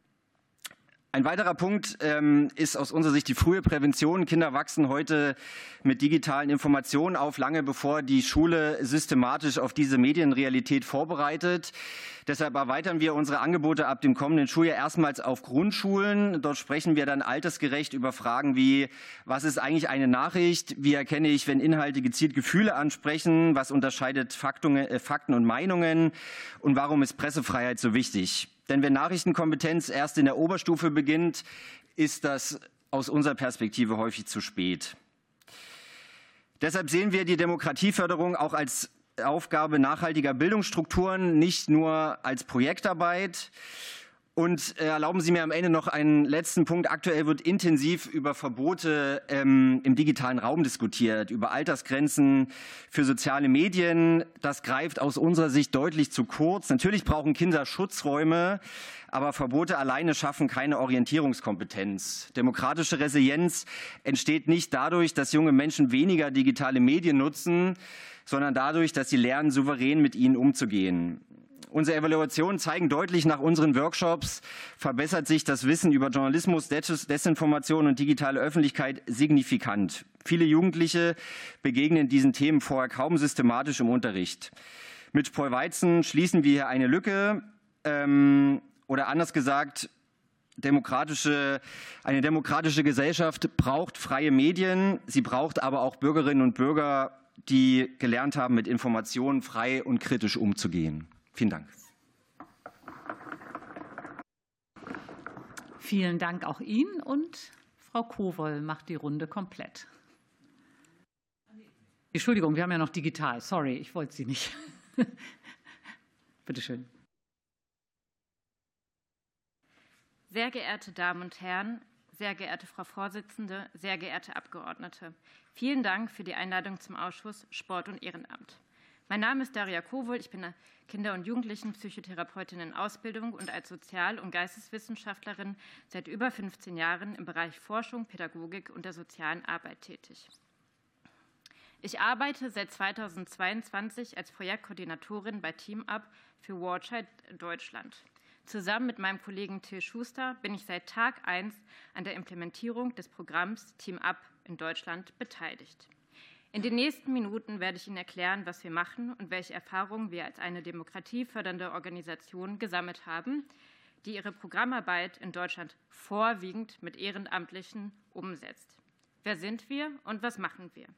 Ein weiterer Punkt ähm, ist aus unserer Sicht die frühe Prävention. Kinder wachsen heute mit digitalen Informationen auf, lange bevor die Schule systematisch auf diese Medienrealität vorbereitet. Deshalb erweitern wir unsere Angebote ab dem kommenden Schuljahr erstmals auf Grundschulen. Dort sprechen wir dann altersgerecht über Fragen wie, was ist eigentlich eine Nachricht? Wie erkenne ich, wenn Inhalte gezielt Gefühle ansprechen? Was unterscheidet Fakten, äh, Fakten und Meinungen? Und warum ist Pressefreiheit so wichtig? Denn wenn Nachrichtenkompetenz erst in der Oberstufe beginnt, ist das aus unserer Perspektive häufig zu spät. Deshalb sehen wir die Demokratieförderung auch als Aufgabe nachhaltiger Bildungsstrukturen, nicht nur als Projektarbeit. Und erlauben Sie mir am Ende noch einen letzten Punkt. Aktuell wird intensiv über Verbote ähm, im digitalen Raum diskutiert, über Altersgrenzen für soziale Medien. Das greift aus unserer Sicht deutlich zu kurz. Natürlich brauchen Kinder Schutzräume, aber Verbote alleine schaffen keine Orientierungskompetenz. Demokratische Resilienz entsteht nicht dadurch, dass junge Menschen weniger digitale Medien nutzen, sondern dadurch, dass sie lernen, souverän mit ihnen umzugehen. Unsere Evaluationen zeigen deutlich, nach unseren Workshops verbessert sich das Wissen über Journalismus, Desinformation und digitale Öffentlichkeit signifikant. Viele Jugendliche begegnen diesen Themen vorher kaum systematisch im Unterricht. Mit Spreu-Weizen schließen wir hier eine Lücke, ähm, oder anders gesagt, demokratische, eine demokratische Gesellschaft braucht freie Medien. Sie braucht aber auch Bürgerinnen und Bürger, die gelernt haben, mit Informationen frei und kritisch umzugehen. Vielen Dank. Vielen Dank auch Ihnen, und Frau Kowol macht die Runde komplett. Entschuldigung, wir haben ja noch digital. Sorry, ich wollte Sie nicht. Bitte schön. Sehr geehrte Damen und Herren, sehr geehrte Frau Vorsitzende, sehr geehrte Abgeordnete. Vielen Dank für die Einladung zum Ausschuss Sport und Ehrenamt. Mein Name ist Daria Kowol, ich bin Kinder- und Jugendlichen-Psychotherapeutin in Ausbildung und als Sozial- und Geisteswissenschaftlerin seit über fünfzehn Jahren im Bereich Forschung, Pädagogik und der sozialen Arbeit tätig. Ich arbeite seit zweitausendzweiundzwanzig als Projektkoordinatorin bei TeamUp für WatchID Deutschland. Zusammen mit meinem Kollegen Till Schuster bin ich seit Tag eins an der Implementierung des Programms TeamUp in Deutschland beteiligt. In den nächsten Minuten werde ich Ihnen erklären, was wir machen und welche Erfahrungen wir als eine demokratiefördernde Organisation gesammelt haben, die ihre Programmarbeit in Deutschland vorwiegend mit Ehrenamtlichen umsetzt. Wer sind wir und was machen wir?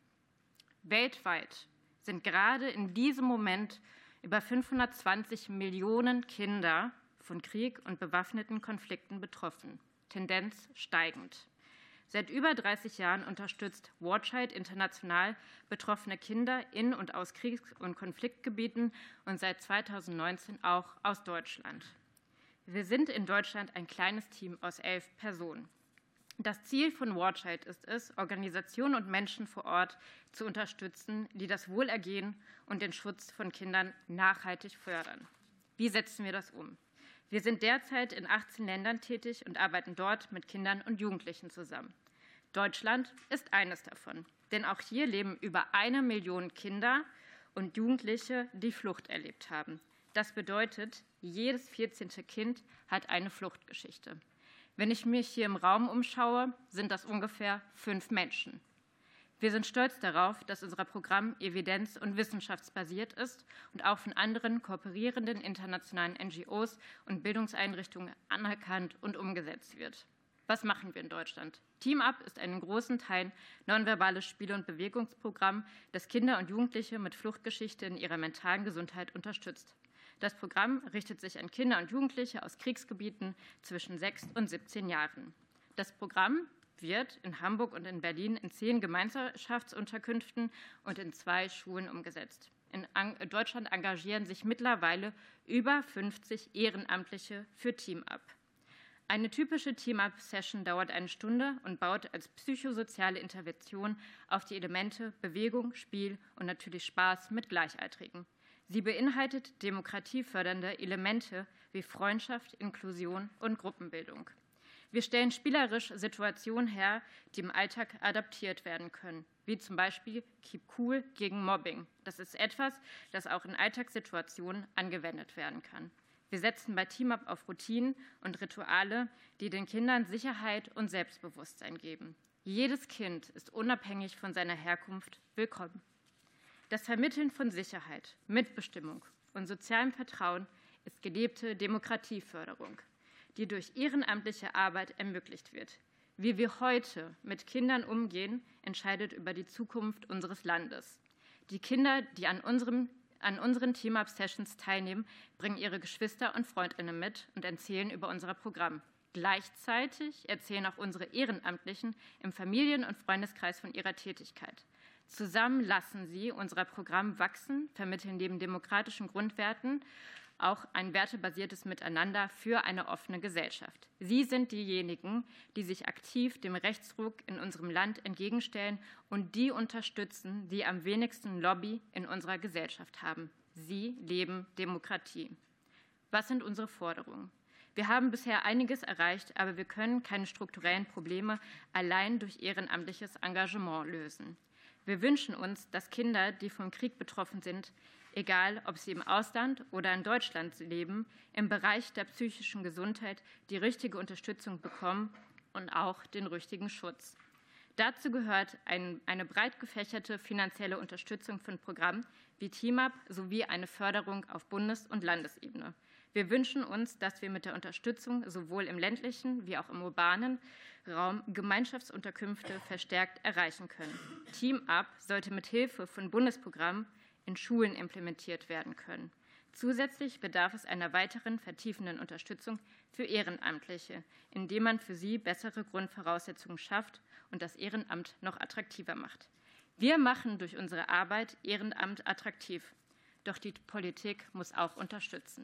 Weltweit sind gerade in diesem Moment über fünfhundertzwanzig Millionen Kinder von Krieg und bewaffneten Konflikten betroffen, Tendenz steigend. Seit über dreißig Jahren unterstützt WatchID international betroffene Kinder in und aus Kriegs- und Konfliktgebieten und seit zweitausendneunzehn auch aus Deutschland. Wir sind in Deutschland ein kleines Team aus elf Personen. Das Ziel von WatchID ist es, Organisationen und Menschen vor Ort zu unterstützen, die das Wohlergehen und den Schutz von Kindern nachhaltig fördern. Wie setzen wir das um? Wir sind derzeit in achtzehn Ländern tätig und arbeiten dort mit Kindern und Jugendlichen zusammen. Deutschland ist eines davon, denn auch hier leben über eine Million Kinder und Jugendliche, die Flucht erlebt haben. Das bedeutet, jedes vierzehnte Kind hat eine Fluchtgeschichte. Wenn ich mich hier im Raum umschaue, sind das ungefähr fünf Menschen. Wir sind stolz darauf, dass unser Programm evidenz- und wissenschaftsbasiert ist und auch von anderen kooperierenden internationalen N G Os und Bildungseinrichtungen anerkannt und umgesetzt wird. Was machen wir in Deutschland? TeamUp ist ein in großen Teilen nonverbales Spiel- und Bewegungsprogramm, das Kinder und Jugendliche mit Fluchtgeschichte in ihrer mentalen Gesundheit unterstützt. Das Programm richtet sich an Kinder und Jugendliche aus Kriegsgebieten zwischen sechs und siebzehn Jahren. Das Programm wird in Hamburg und in Berlin in zehn Gemeinschaftsunterkünften und in zwei Schulen umgesetzt. In Deutschland engagieren sich mittlerweile über fünfzig Ehrenamtliche für TeamUp. Eine typische TeamUp-Session dauert eine Stunde und baut als psychosoziale Intervention auf die Elemente Bewegung, Spiel und natürlich Spaß mit Gleichaltrigen. Sie beinhaltet demokratiefördernde Elemente wie Freundschaft, Inklusion und Gruppenbildung. Wir stellen spielerisch Situationen her, die im Alltag adaptiert werden können, wie zum Beispiel Keep Cool gegen Mobbing. Das ist etwas, das auch in Alltagssituationen angewendet werden kann. Wir setzen bei TeamUp auf Routinen und Rituale, die den Kindern Sicherheit und Selbstbewusstsein geben. Jedes Kind ist unabhängig von seiner Herkunft willkommen. Das Vermitteln von Sicherheit, Mitbestimmung und sozialem Vertrauen ist gelebte Demokratieförderung, die durch ehrenamtliche Arbeit ermöglicht wird. Wie wir heute mit Kindern umgehen, entscheidet über die Zukunft unseres Landes. Die Kinder, die an, unserem, an unseren TeamUp-Sessions teilnehmen, bringen ihre Geschwister und Freundinnen mit und erzählen über unser Programm. Gleichzeitig erzählen auch unsere Ehrenamtlichen im Familien- und Freundeskreis von ihrer Tätigkeit. Zusammen lassen sie unser Programm wachsen, vermitteln neben demokratischen Grundwerten auch ein wertebasiertes Miteinander für eine offene Gesellschaft. Sie sind diejenigen, die sich aktiv dem Rechtsruck in unserem Land entgegenstellen und die unterstützen, die am wenigsten Lobby in unserer Gesellschaft haben. Sie leben Demokratie. Was sind unsere Forderungen? Wir haben bisher einiges erreicht, aber wir können keine strukturellen Probleme allein durch ehrenamtliches Engagement lösen. Wir wünschen uns, dass Kinder, die vom Krieg betroffen sind, egal ob sie im Ausland oder in Deutschland leben, im Bereich der psychischen Gesundheit die richtige Unterstützung bekommen und auch den richtigen Schutz. Dazu gehört ein, eine breit gefächerte finanzielle Unterstützung von Programmen wie TeamUp sowie eine Förderung auf Bundes- und Landesebene. Wir wünschen uns, dass wir mit der Unterstützung sowohl im ländlichen wie auch im urbanen Raum Gemeinschaftsunterkünfte verstärkt erreichen können. TeamUp sollte mit Hilfe von Bundesprogrammen in Schulen implementiert werden können. Zusätzlich bedarf es einer weiteren vertiefenden Unterstützung für Ehrenamtliche, indem man für sie bessere Grundvoraussetzungen schafft und das Ehrenamt noch attraktiver macht. Wir machen durch unsere Arbeit Ehrenamt attraktiv, doch die Politik muss auch unterstützen.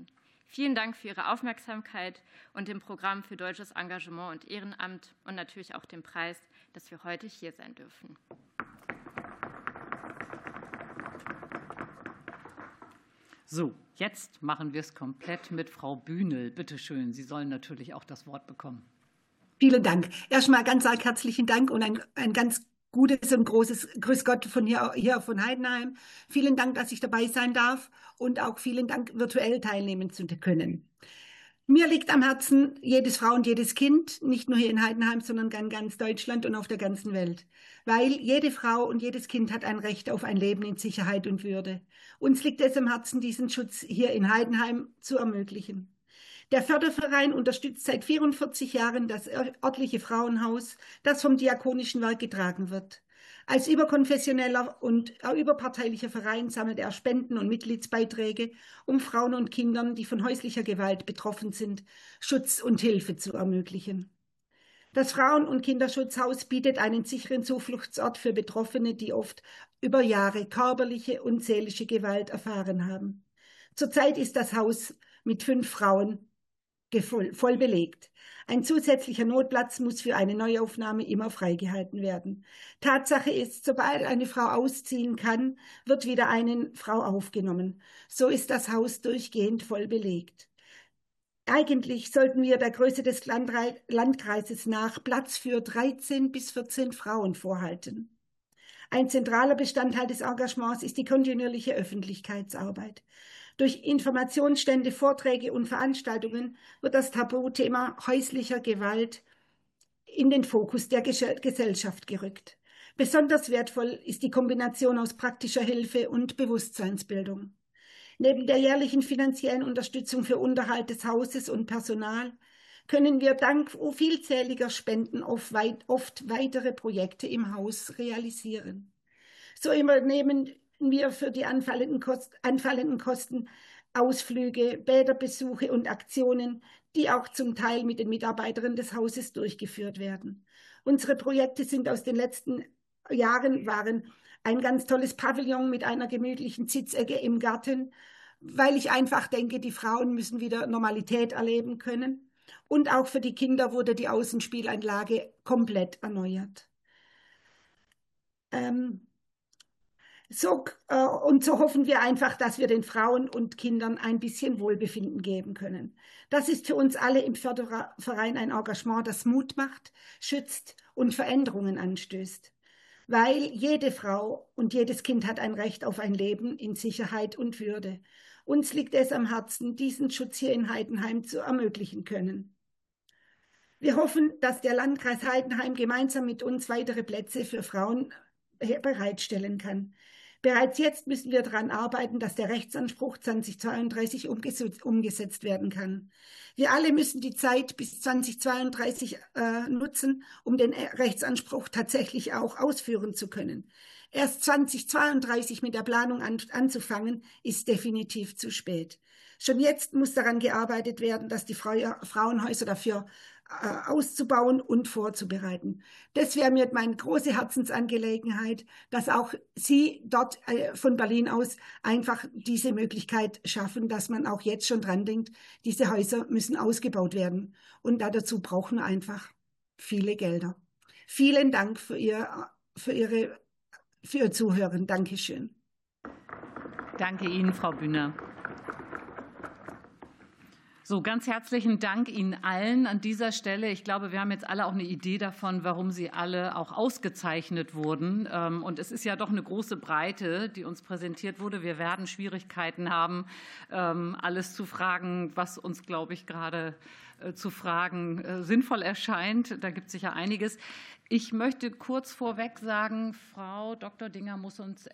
Vielen Dank für Ihre Aufmerksamkeit und dem Programm für deutsches Engagement und Ehrenamt und natürlich auch dem Preis, dass wir heute hier sein dürfen. So, jetzt machen wir es komplett mit Frau Bühnel. Bitte schön, Sie sollen natürlich auch das Wort bekommen. Vielen Dank. Erstmal ganz arg herzlichen Dank und ein, ein ganz gutes und großes Grüß Gott von hier, hier von Heidenheim. Vielen Dank, dass ich dabei sein darf und auch vielen Dank, virtuell teilnehmen zu können. Mir liegt am Herzen jedes Frau und jedes Kind, nicht nur hier in Heidenheim, sondern in ganz Deutschland und auf der ganzen Welt. Weil jede Frau und jedes Kind hat ein Recht auf ein Leben in Sicherheit und Würde. Uns liegt es am Herzen, diesen Schutz hier in Heidenheim zu ermöglichen. Der Förderverein unterstützt seit vierundvierzig Jahren das örtliche Frauenhaus, das vom Diakonischen Werk getragen wird. Als überkonfessioneller und überparteilicher Verein sammelt er Spenden und Mitgliedsbeiträge, um Frauen und Kindern, die von häuslicher Gewalt betroffen sind, Schutz und Hilfe zu ermöglichen. Das Frauen- und Kinderschutzhaus bietet einen sicheren Zufluchtsort für Betroffene, die oft über Jahre körperliche und seelische Gewalt erfahren haben. Zurzeit ist das Haus mit fünf Frauen voll belegt. Ein zusätzlicher Notplatz muss für eine Neuaufnahme immer freigehalten werden. Tatsache ist, sobald eine Frau ausziehen kann, wird wieder eine Frau aufgenommen. So ist das Haus durchgehend voll belegt. Eigentlich sollten wir der Größe des Landkreises nach Platz für dreizehn bis vierzehn Frauen vorhalten. Ein zentraler Bestandteil des Engagements ist die kontinuierliche Öffentlichkeitsarbeit. Durch Informationsstände, Vorträge und Veranstaltungen wird das Tabuthema häuslicher Gewalt in den Fokus der Gesellschaft gerückt. Besonders wertvoll ist die Kombination aus praktischer Hilfe und Bewusstseinsbildung. Neben der jährlichen finanziellen Unterstützung für Unterhalt des Hauses und Personal können wir dank vielzähliger Spenden oft, weit, oft weitere Projekte im Haus realisieren. So übernehmen wir für die anfallenden Kosten, anfallenden Kosten Ausflüge, Bäderbesuche und Aktionen, die auch zum Teil mit den Mitarbeiterinnen des Hauses durchgeführt werden. Unsere Projekte sind aus den letzten Jahren waren ein ganz tolles Pavillon mit einer gemütlichen Sitzecke im Garten, weil ich einfach denke, die Frauen müssen wieder Normalität erleben können. Und auch für die Kinder wurde die Außenspielanlage komplett erneuert. Ähm, So, äh, und so hoffen wir einfach, dass wir den Frauen und Kindern ein bisschen Wohlbefinden geben können. Das ist für uns alle im Förderverein ein Engagement, das Mut macht, schützt und Veränderungen anstößt. Weil jede Frau und jedes Kind hat ein Recht auf ein Leben in Sicherheit und Würde. Uns liegt es am Herzen, diesen Schutz hier in Heidenheim zu ermöglichen können. Wir hoffen, dass der Landkreis Heidenheim gemeinsam mit uns weitere Plätze für Frauen bereitstellen kann. Bereits jetzt müssen wir daran arbeiten, dass der Rechtsanspruch zweitausendzweiunddreißig umgesetzt werden kann. Wir alle müssen die Zeit bis zweitausendzweiunddreißig äh, nutzen, um den Rechtsanspruch tatsächlich auch ausführen zu können. Erst zweitausendzweiunddreißig mit der Planung an, anzufangen, ist definitiv zu spät. Schon jetzt muss daran gearbeitet werden, dass die Frau, Frauenhäuser dafür äh, auszubauen und vorzubereiten. Das wäre mir meine große Herzensangelegenheit, dass auch Sie dort äh, von Berlin aus einfach diese Möglichkeit schaffen, dass man auch jetzt schon dran denkt, diese Häuser müssen ausgebaut werden. Und dazu brauchen wir einfach viele Gelder. Vielen Dank für Ihr, für Ihre, für Ihr Zuhören. Dankeschön. Danke Ihnen, Frau Bühner. So, ganz herzlichen Dank Ihnen allen an dieser Stelle. Ich glaube, wir haben jetzt alle auch eine Idee davon, warum Sie alle auch ausgezeichnet wurden. Und es ist ja doch eine große Breite, die uns präsentiert wurde. Wir werden Schwierigkeiten haben, alles zu fragen, was uns, glaube ich, gerade zu fragen sinnvoll erscheint. Da gibt es sicher einiges. Ich möchte kurz vorweg sagen, Frau Doktor Dinger muss uns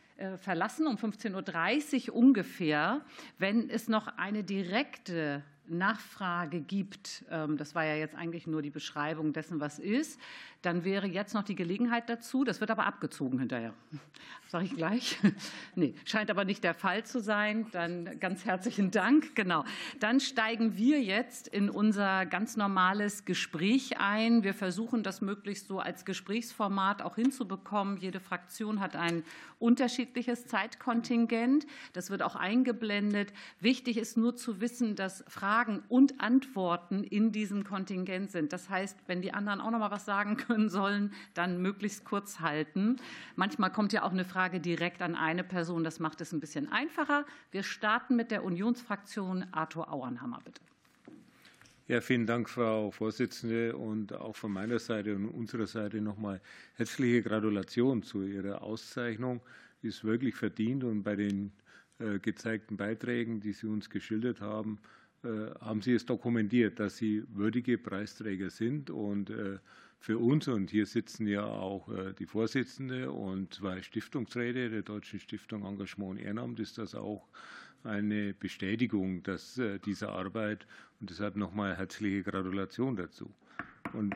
verlassen, um fünfzehn Uhr dreißig ungefähr. Wenn es noch eine direkte Nachfrage gibt, das war ja jetzt eigentlich nur die Beschreibung dessen, was ist, dann wäre jetzt noch die Gelegenheit dazu. Das wird aber abgezogen hinterher. Sage ich gleich. Nee, scheint aber nicht der Fall zu sein. Dann ganz herzlichen Dank. Genau. Dann steigen wir jetzt in unser ganz normales Gespräch ein. Wir versuchen das möglichst so als Gesprächsformat auch hinzubekommen. Jede Fraktion hat ein unterschiedliches Zeitkontingent. Das wird auch eingeblendet. Wichtig ist nur zu wissen, dass Fragen und Antworten in diesem Kontingent sind. Das heißt, wenn die anderen auch noch mal was sagen können sollen, dann möglichst kurz halten. Manchmal kommt ja auch eine Frage direkt an eine Person. Das macht es ein bisschen einfacher. Wir starten mit der Unionsfraktion. Arthur Auernhammer, bitte. Ja, vielen Dank, Frau Vorsitzende, und auch von meiner Seite und unserer Seite nochmal herzliche Gratulation zu Ihrer Auszeichnung. Die ist wirklich verdient, und bei den äh, gezeigten Beiträgen, die Sie uns geschildert haben, äh, haben Sie es dokumentiert, dass Sie würdige Preisträger sind. Und äh, für uns, und hier sitzen ja auch äh, die Vorsitzende und zwei Stiftungsräte der Deutschen Stiftung Engagement und Ehrenamt, ist das auch eine Bestätigung dass, äh, dieser Arbeit, und deshalb nochmal herzliche Gratulation dazu. Und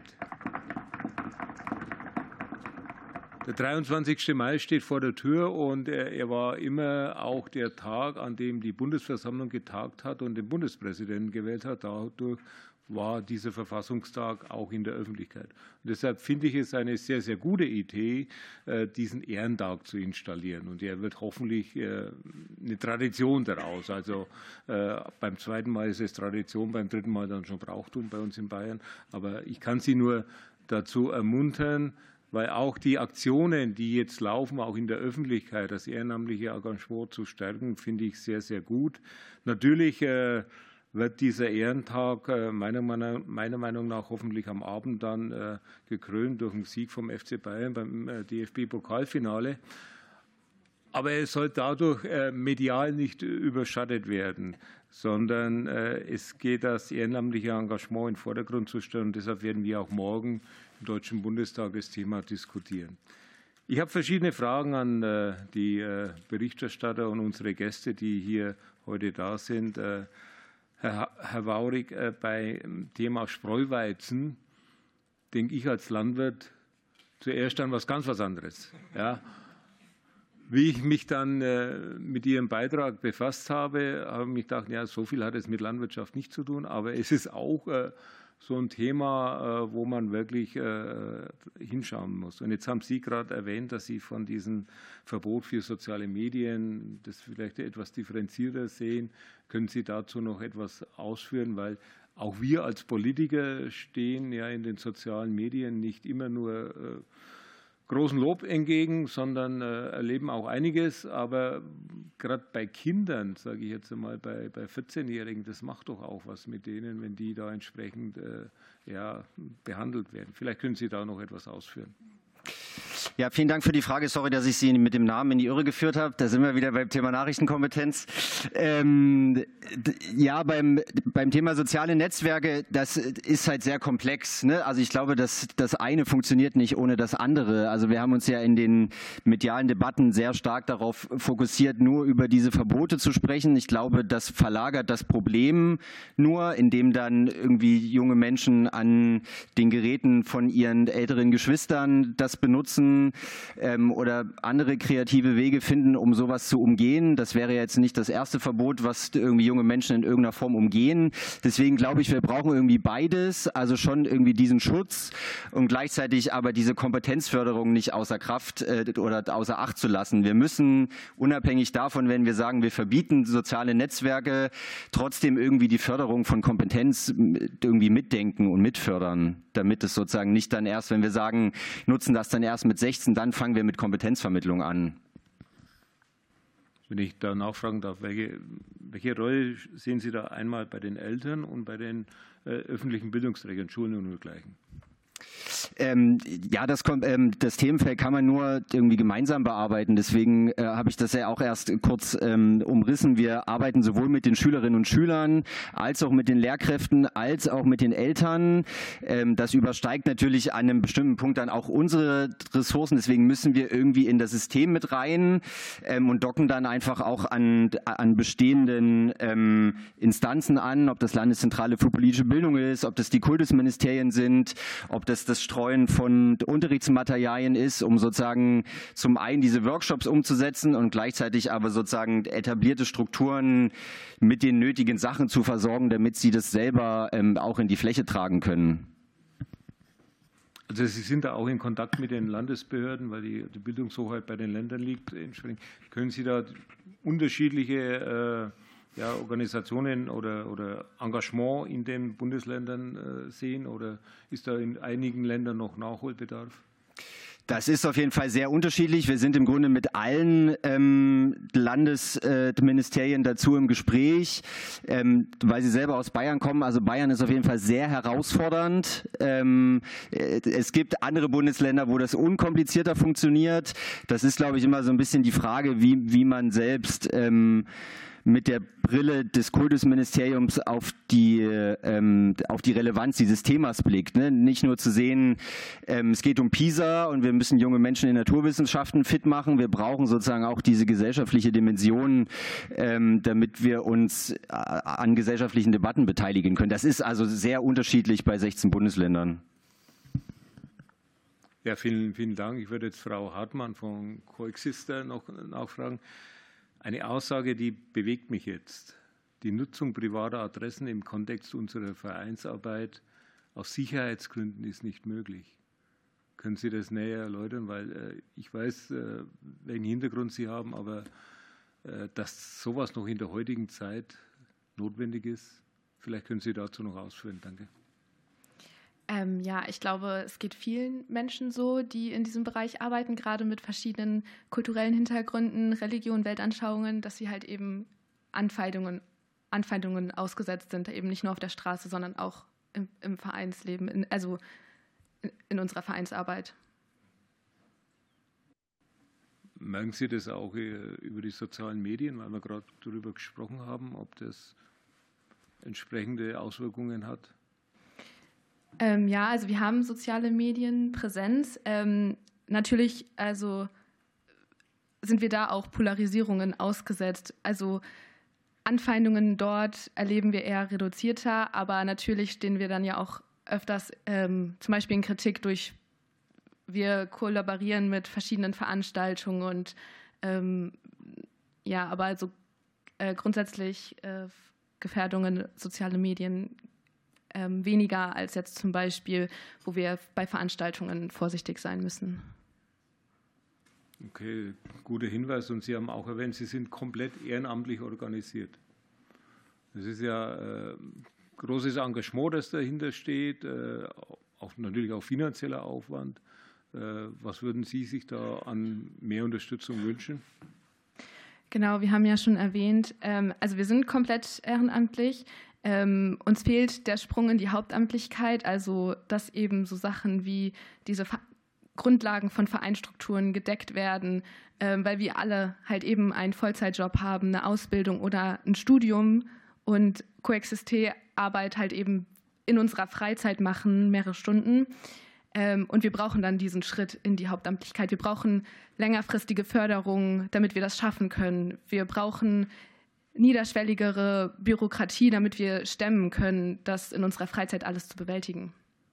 der dreiundzwanzigste Mai steht vor der Tür, und er, er war immer auch der Tag, an dem die Bundesversammlung getagt hat und den Bundespräsidenten gewählt hat. Dadurch war dieser Verfassungstag auch in der Öffentlichkeit. Und deshalb finde ich es eine sehr, sehr gute Idee, diesen Ehrentag zu installieren. Und er wird hoffentlich eine Tradition daraus. Also beim zweiten Mal ist es Tradition, beim dritten Mal dann schon Brauchtum bei uns in Bayern. Aber ich kann Sie nur dazu ermuntern, weil auch die Aktionen, die jetzt laufen, auch in der Öffentlichkeit, das ehrenamtliche Engagement zu stärken, finde ich sehr, sehr gut. Natürlich äh, wird dieser Ehrentag äh, meiner, meiner Meinung nach hoffentlich am Abend dann äh, gekrönt durch einen Sieg vom F C Bayern beim äh, D F B-Pokalfinale. Aber er soll dadurch äh, medial nicht überschattet werden, sondern äh, es geht das ehrenamtliche Engagement in den Vordergrund zu stellen. Und deshalb werden wir auch morgen im Deutschen Bundestag das Thema diskutieren. Ich habe verschiedene Fragen an äh, die äh, Berichterstatter und unsere Gäste, die hier heute da sind. Äh, Herr, Herr Waurig, äh, beim Thema Spreuweizen denke ich als Landwirt zuerst an was ganz was anderes. Ja. Wie ich mich dann äh, mit Ihrem Beitrag befasst habe, habe ich mich gedacht, ja, so viel hat es mit Landwirtschaft nicht zu tun, aber es ist auch äh, so ein Thema, äh, wo man wirklich äh, hinschauen muss. Und jetzt haben Sie gerade erwähnt, dass Sie von diesem Verbot für soziale Medien das vielleicht etwas differenzierter sehen. Können Sie dazu noch etwas ausführen? Weil auch wir als Politiker stehen ja in den sozialen Medien nicht immer nur äh, großen Lob entgegen, sondern äh, erleben auch einiges. Aber gerade bei Kindern, sage ich jetzt einmal, bei, bei vierzehnjährigen, das macht doch auch was mit denen, wenn die da entsprechend äh, ja, behandelt werden. Vielleicht können Sie da noch etwas ausführen. Ja, vielen Dank für die Frage. Sorry, dass ich Sie mit dem Namen in die Irre geführt habe. Da sind wir wieder beim Thema Nachrichtenkompetenz. Ähm, ja, beim, beim Thema soziale Netzwerke, das ist halt sehr komplex. Ne? Also ich glaube, dass das eine funktioniert nicht ohne das andere. Also wir haben uns ja in den medialen Debatten sehr stark darauf fokussiert, nur über diese Verbote zu sprechen. Ich glaube, das verlagert das Problem nur, indem dann irgendwie junge Menschen an den Geräten von ihren älteren Geschwistern das benutzen ähm, oder andere kreative Wege finden, um sowas zu umgehen. Das wäre jetzt nicht das erste Verbot, was irgendwie junge Menschen in irgendeiner Form umgehen. Deswegen glaube ich, wir brauchen irgendwie beides, also schon irgendwie diesen Schutz und gleichzeitig aber diese Kompetenzförderung nicht außer Kraft äh, oder außer Acht zu lassen. Wir müssen unabhängig davon, wenn wir sagen, wir verbieten soziale Netzwerke, trotzdem irgendwie die Förderung von Kompetenz irgendwie mitdenken und mitfördern, damit es sozusagen nicht dann erst, wenn wir sagen, nutzen das dann erst mit sechzehn, dann fangen wir mit Kompetenzvermittlung an. Wenn ich da nachfragen darf, welche, welche Rolle sehen Sie da einmal bei den Eltern und bei den äh, öffentlichen Bildungsträgern, Schulen und dergleichen? Ähm, ja, das, kommt, ähm, das Themenfeld kann man nur irgendwie gemeinsam bearbeiten. Deswegen äh, habe ich das ja auch erst kurz ähm, umrissen. Wir arbeiten sowohl mit den Schülerinnen und Schülern als auch mit den Lehrkräften, als auch mit den Eltern. Ähm, das übersteigt natürlich an einem bestimmten Punkt dann auch unsere Ressourcen. Deswegen müssen wir irgendwie in das System mit rein ähm, und docken dann einfach auch an, an bestehenden ähm, Instanzen an, ob das Landeszentrale für politische Bildung ist, ob das die Kultusministerien sind, ob das das Streuen von Unterrichtsmaterialien ist, um sozusagen zum einen diese Workshops umzusetzen und gleichzeitig aber sozusagen etablierte Strukturen mit den nötigen Sachen zu versorgen, damit sie das selber ähm, auch in die Fläche tragen können. Also Sie sind da auch in Kontakt mit den Landesbehörden, weil die, die Bildungshoheit bei den Ländern liegt. Entsprechend können Sie da unterschiedliche äh, ja, Organisationen oder, oder Engagement in den Bundesländern äh, sehen, oder ist da in einigen Ländern noch Nachholbedarf? Das ist auf jeden Fall sehr unterschiedlich. Wir sind im Grunde mit allen ähm, Landesministerien äh, dazu im Gespräch, ähm, weil sie selber aus Bayern kommen. Also Bayern ist auf jeden Fall sehr herausfordernd. Ähm, äh, es gibt andere Bundesländer, wo das unkomplizierter funktioniert. Das ist, glaube ich, immer so ein bisschen die Frage, wie, wie man selbst ähm, mit der Brille des Kultusministeriums auf die, ähm, auf die Relevanz dieses Themas blickt. Ne? Nicht nur zu sehen, ähm, es geht um PISA und wir müssen junge Menschen in Naturwissenschaften fit machen. Wir brauchen sozusagen auch diese gesellschaftliche Dimension, ähm, damit wir uns äh, an gesellschaftlichen Debatten beteiligen können. Das ist also sehr unterschiedlich bei sechzehn Bundesländern. Ja, vielen, vielen Dank. Ich würde jetzt Frau Hartmann von Coexister noch nachfragen. Eine Aussage, die bewegt mich jetzt. Die Nutzung privater Adressen im Kontext unserer Vereinsarbeit aus Sicherheitsgründen ist nicht möglich. Können Sie das näher erläutern? Weil äh, ich weiß, äh, welchen Hintergrund Sie haben, aber äh, dass sowas noch in der heutigen Zeit notwendig ist, vielleicht können Sie dazu noch ausführen. Danke. Ähm, ja, ich glaube, es geht vielen Menschen so, die in diesem Bereich arbeiten, gerade mit verschiedenen kulturellen Hintergründen, Religion, Weltanschauungen, dass sie halt eben Anfeindungen, Anfeindungen ausgesetzt sind, eben nicht nur auf der Straße, sondern auch im, im Vereinsleben, in, also in, in unserer Vereinsarbeit. Merken Sie das auch über die sozialen Medien, weil wir gerade darüber gesprochen haben, ob das entsprechende Auswirkungen hat? Ähm, ja, also wir haben soziale Medien Präsenz. Ähm, natürlich, also sind wir da auch Polarisierungen ausgesetzt. Also Anfeindungen dort erleben wir eher reduzierter, aber natürlich stehen wir dann ja auch öfters ähm, zum Beispiel in Kritik durch, wir kollaborieren mit verschiedenen Veranstaltungen und ähm, ja, aber also äh, grundsätzlich äh, Gefährdungen, soziale Medien weniger als jetzt zum Beispiel, wo wir bei Veranstaltungen vorsichtig sein müssen. Okay, guter Hinweis. Und Sie haben auch erwähnt, Sie sind komplett ehrenamtlich organisiert. Das ist ja äh, großes Engagement, das dahinter steht, äh, auch natürlich auch finanzieller Aufwand. Äh, was würden Sie sich da an mehr Unterstützung wünschen? Genau, wir haben ja schon erwähnt, ähm, also wir sind komplett ehrenamtlich. Ähm, uns fehlt der Sprung in die Hauptamtlichkeit, also dass eben so Sachen wie diese Ver- Grundlagen von Vereinsstrukturen gedeckt werden, ähm, weil wir alle halt eben einen Vollzeitjob haben, eine Ausbildung oder ein Studium und Coexisté-Arbeit halt eben in unserer Freizeit machen, mehrere Stunden. Ähm, und wir brauchen dann diesen Schritt in die Hauptamtlichkeit. Wir brauchen längerfristige Förderung, damit wir das schaffen können. Wir brauchen niederschwelligere Bürokratie, damit wir stemmen können, das in unserer Freizeit alles zu bewältigen.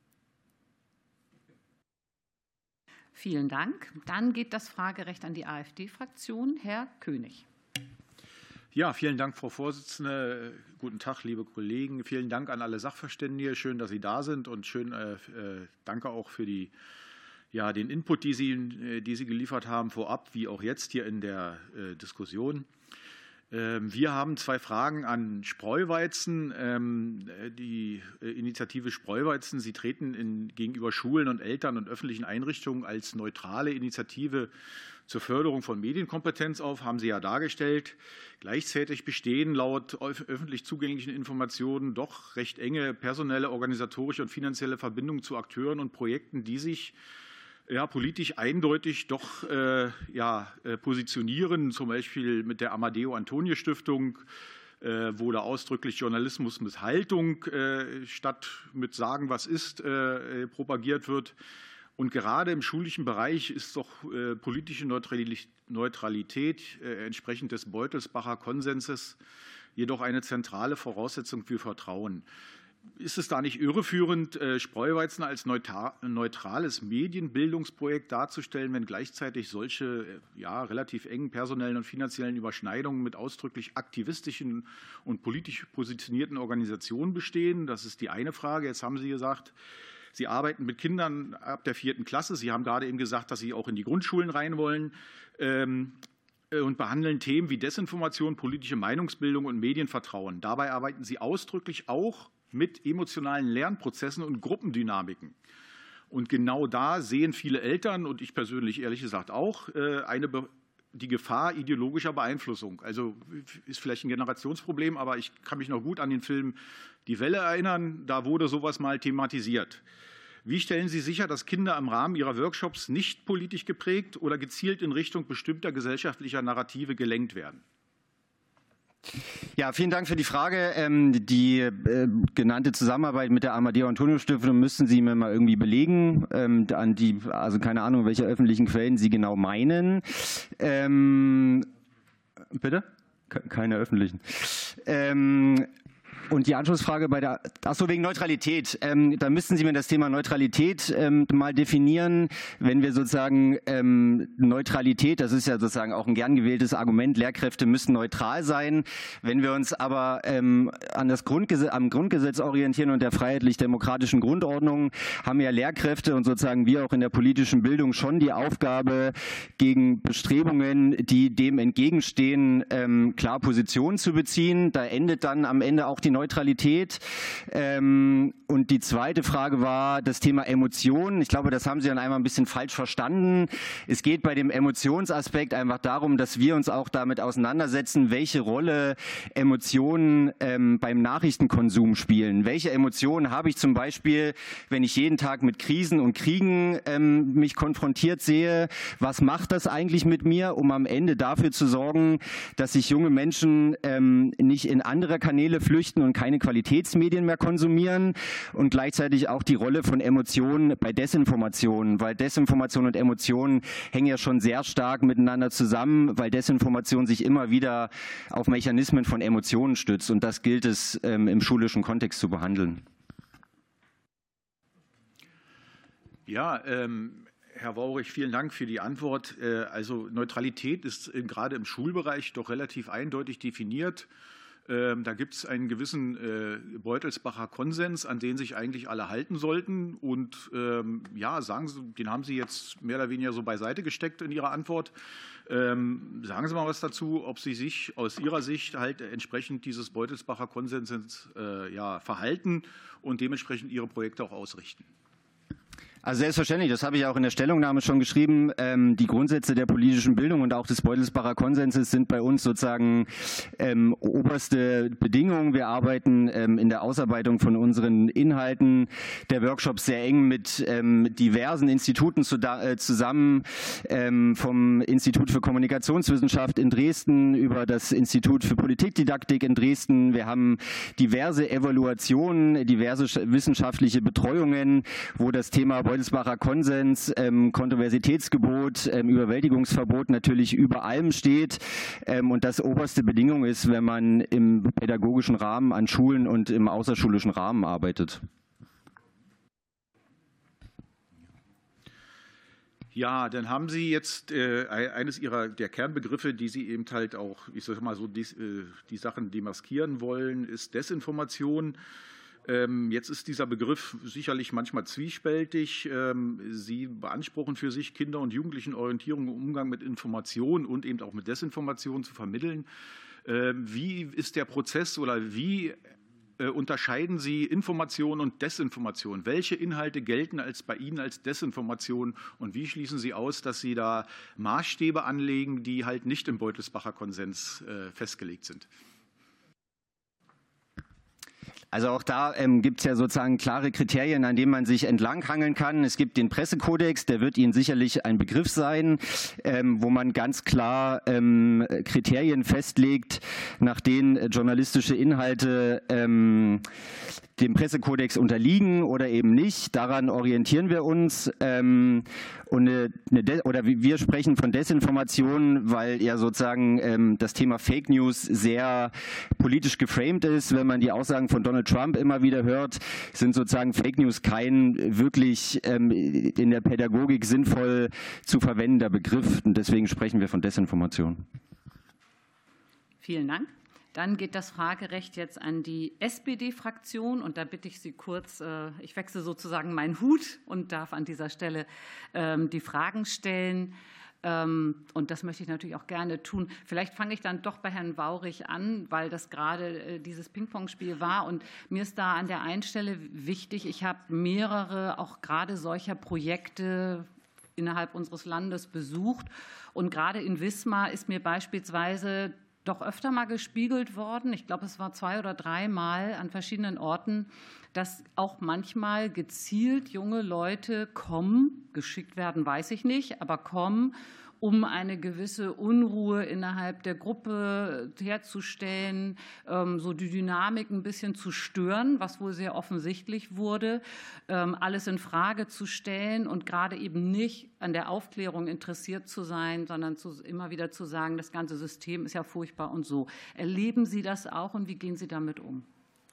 Vielen Dank. Dann geht das Fragerecht an die AfD-Fraktion. Herr König. Ja, vielen Dank, Frau Vorsitzende. Guten Tag, liebe Kollegen. Vielen Dank an alle Sachverständige. Schön, dass Sie da sind, und schön äh, danke auch für die, ja, den Input, die Sie, die Sie geliefert haben, vorab, wie auch jetzt hier in der äh, Diskussion. Wir haben zwei Fragen an Spreuweizen. Die Initiative Spreuweizen, Sie treten in, gegenüber Schulen und Eltern und öffentlichen Einrichtungen als neutrale Initiative zur Förderung von Medienkompetenz auf, haben Sie ja dargestellt. Gleichzeitig bestehen laut öffentlich zugänglichen Informationen doch recht enge personelle, organisatorische und finanzielle Verbindungen zu Akteuren und Projekten, die sich ja, politisch eindeutig doch äh, ja, äh, positionieren, zum Beispiel mit der Amadeo-Antonio-Stiftung, äh, wo da ausdrücklich Journalismus mit Haltung äh, statt mit Sagen, was ist, äh, propagiert wird. Und gerade im schulischen Bereich ist doch äh, politische Neutralität äh, entsprechend des Beutelsbacher Konsenses jedoch eine zentrale Voraussetzung für Vertrauen. Ist es da nicht irreführend, Spreuweizen als neutrales Medienbildungsprojekt darzustellen, wenn gleichzeitig solche ja, relativ engen personellen und finanziellen Überschneidungen mit ausdrücklich aktivistischen und politisch positionierten Organisationen bestehen? Das ist die eine Frage. Jetzt haben Sie gesagt, Sie arbeiten mit Kindern ab der vierten Klasse. Sie haben gerade eben gesagt, dass Sie auch in die Grundschulen rein wollen. Und behandeln Themen wie Desinformation, politische Meinungsbildung und Medienvertrauen. Dabei arbeiten Sie ausdrücklich auch mit emotionalen Lernprozessen und Gruppendynamiken. Und genau da sehen viele Eltern und ich persönlich ehrlich gesagt auch eine, die Gefahr ideologischer Beeinflussung. Also ist vielleicht ein Generationsproblem, aber ich kann mich noch gut an den Film Die Welle erinnern. Da wurde sowas mal thematisiert. Wie stellen Sie sicher, dass Kinder im Rahmen ihrer Workshops nicht politisch geprägt oder gezielt in Richtung bestimmter gesellschaftlicher Narrative gelenkt werden? Ja, vielen Dank für die Frage. Die äh, genannte Zusammenarbeit mit der Amadeo-Antonio-Stiftung müssten Sie mir mal irgendwie belegen, ähm, an die, also keine Ahnung, welche öffentlichen Quellen Sie genau meinen. Ähm, bitte? Keine öffentlichen. Ähm, Und die Anschlussfrage bei der, ach so, wegen Neutralität. Ähm, da müssten Sie mir das Thema Neutralität ähm, mal definieren. Wenn wir sozusagen ähm, Neutralität, das ist ja sozusagen auch ein gern gewähltes Argument, Lehrkräfte müssen neutral sein. Wenn wir uns aber ähm, an das Grundgesetz, am Grundgesetz orientieren und der freiheitlich-demokratischen Grundordnung, haben ja Lehrkräfte und sozusagen wir auch in der politischen Bildung schon die Aufgabe, gegen Bestrebungen, die dem entgegenstehen, ähm, klar Position zu beziehen. Da endet dann am Ende auch die Neutralität. Ähm, und die zweite Frage war das Thema Emotionen. Ich glaube, das haben Sie dann einmal ein bisschen falsch verstanden. Es geht bei dem Emotionsaspekt einfach darum, dass wir uns auch damit auseinandersetzen, welche Rolle Emotionen ähm, beim Nachrichtenkonsum spielen. Welche Emotionen habe ich zum Beispiel, wenn ich jeden Tag mit Krisen und Kriegen ähm, mich konfrontiert sehe? Was macht das eigentlich mit mir, um am Ende dafür zu sorgen, dass sich junge Menschen ähm, nicht in andere Kanäle flüchten und keine Qualitätsmedien mehr konsumieren und gleichzeitig auch die Rolle von Emotionen bei Desinformation, weil Desinformation und Emotionen hängen ja schon sehr stark miteinander zusammen, weil Desinformation sich immer wieder auf Mechanismen von Emotionen stützt und das gilt es ähm, im schulischen Kontext zu behandeln. Ja, ähm Herr Waurich, vielen Dank für die Antwort. Also Neutralität ist gerade im Schulbereich doch relativ eindeutig definiert. Da gibt es einen gewissen Beutelsbacher Konsens, an den sich eigentlich alle halten sollten. Und ja, sagen Sie, den haben Sie jetzt mehr oder weniger so beiseite gesteckt in Ihrer Antwort. Sagen Sie mal was dazu, ob Sie sich aus Ihrer Sicht halt entsprechend dieses Beutelsbacher Konsens ja, verhalten und dementsprechend Ihre Projekte auch ausrichten. Also selbstverständlich, das habe ich auch in der Stellungnahme schon geschrieben. Ähm, die Grundsätze der politischen Bildung und auch des Beutelsbacher Konsenses sind bei uns sozusagen ähm, oberste Bedingungen. Wir arbeiten ähm, in der Ausarbeitung von unseren Inhalten der Workshops sehr eng mit ähm, diversen Instituten zu, äh, zusammen, ähm, vom Institut für Kommunikationswissenschaft in Dresden über das Institut für Politikdidaktik in Dresden. Wir haben diverse Evaluationen, diverse wissenschaftliche Betreuungen, wo das Thema Beutelsbacher Konsens, ähm, Kontroversitätsgebot, ähm, Überwältigungsverbot natürlich über allem steht ähm, und das oberste Bedingung ist, wenn man im pädagogischen Rahmen an Schulen und im außerschulischen Rahmen arbeitet. Ja, dann haben Sie jetzt äh, eines Ihrer der Kernbegriffe, die Sie eben halt auch, ich sage mal so, die, äh, die Sachen demaskieren wollen, ist Desinformation. Jetzt ist dieser Begriff sicherlich manchmal zwiespältig. Sie beanspruchen für sich, Kinder und Jugendlichen Orientierung im Umgang mit Information und eben auch mit Desinformation zu vermitteln. Wie ist der Prozess oder wie unterscheiden Sie Information und Desinformation? Welche Inhalte gelten als bei Ihnen als Desinformation und wie schließen Sie aus, dass Sie da Maßstäbe anlegen, die halt nicht im Beutelsbacher Konsens festgelegt sind? Also auch da ähm, gibt es ja sozusagen klare Kriterien, an denen man sich entlanghangeln kann. Es gibt den Pressekodex, der wird Ihnen sicherlich ein Begriff sein, ähm, wo man ganz klar ähm, Kriterien festlegt, nach denen äh, journalistische Inhalte ähm, dem Pressekodex unterliegen oder eben nicht. Daran orientieren wir uns. Ähm, und eine, eine oder wir sprechen von Desinformation, weil ja sozusagen ähm, das Thema Fake News sehr politisch geframed ist. Wenn man die Aussagen von Donald Trump immer wieder hört, sind sozusagen Fake News kein wirklich ähm, in der Pädagogik sinnvoll zu verwendender Begriff. Und deswegen sprechen wir von Desinformation. Vielen Dank. Dann geht das Fragerecht jetzt an die S P D-Fraktion. Und da bitte ich Sie kurz, äh, ich wechsle sozusagen meinen Hut und darf an dieser Stelle ähm, die Fragen stellen. Ähm, und das möchte ich natürlich auch gerne tun. Vielleicht fange ich dann doch bei Herrn Waurich an, weil das gerade äh, dieses Ping-Pong-Spiel war. Und mir ist da an der einen Stelle wichtig, ich habe mehrere auch gerade solcher Projekte innerhalb unseres Landes besucht. Und gerade in Wismar ist mir beispielsweise doch öfter mal gespiegelt worden, ich glaube, es war zwei oder dreimal an verschiedenen Orten, dass auch manchmal gezielt junge Leute kommen, geschickt werden, weiß ich nicht, aber kommen, um eine gewisse Unruhe innerhalb der Gruppe herzustellen, so die Dynamik ein bisschen zu stören, was wohl sehr offensichtlich wurde, alles in Frage zu stellen und gerade eben nicht an der Aufklärung interessiert zu sein, sondern zu, immer wieder zu sagen, das ganze System ist ja furchtbar und so. Erleben Sie das auch und wie gehen Sie damit um?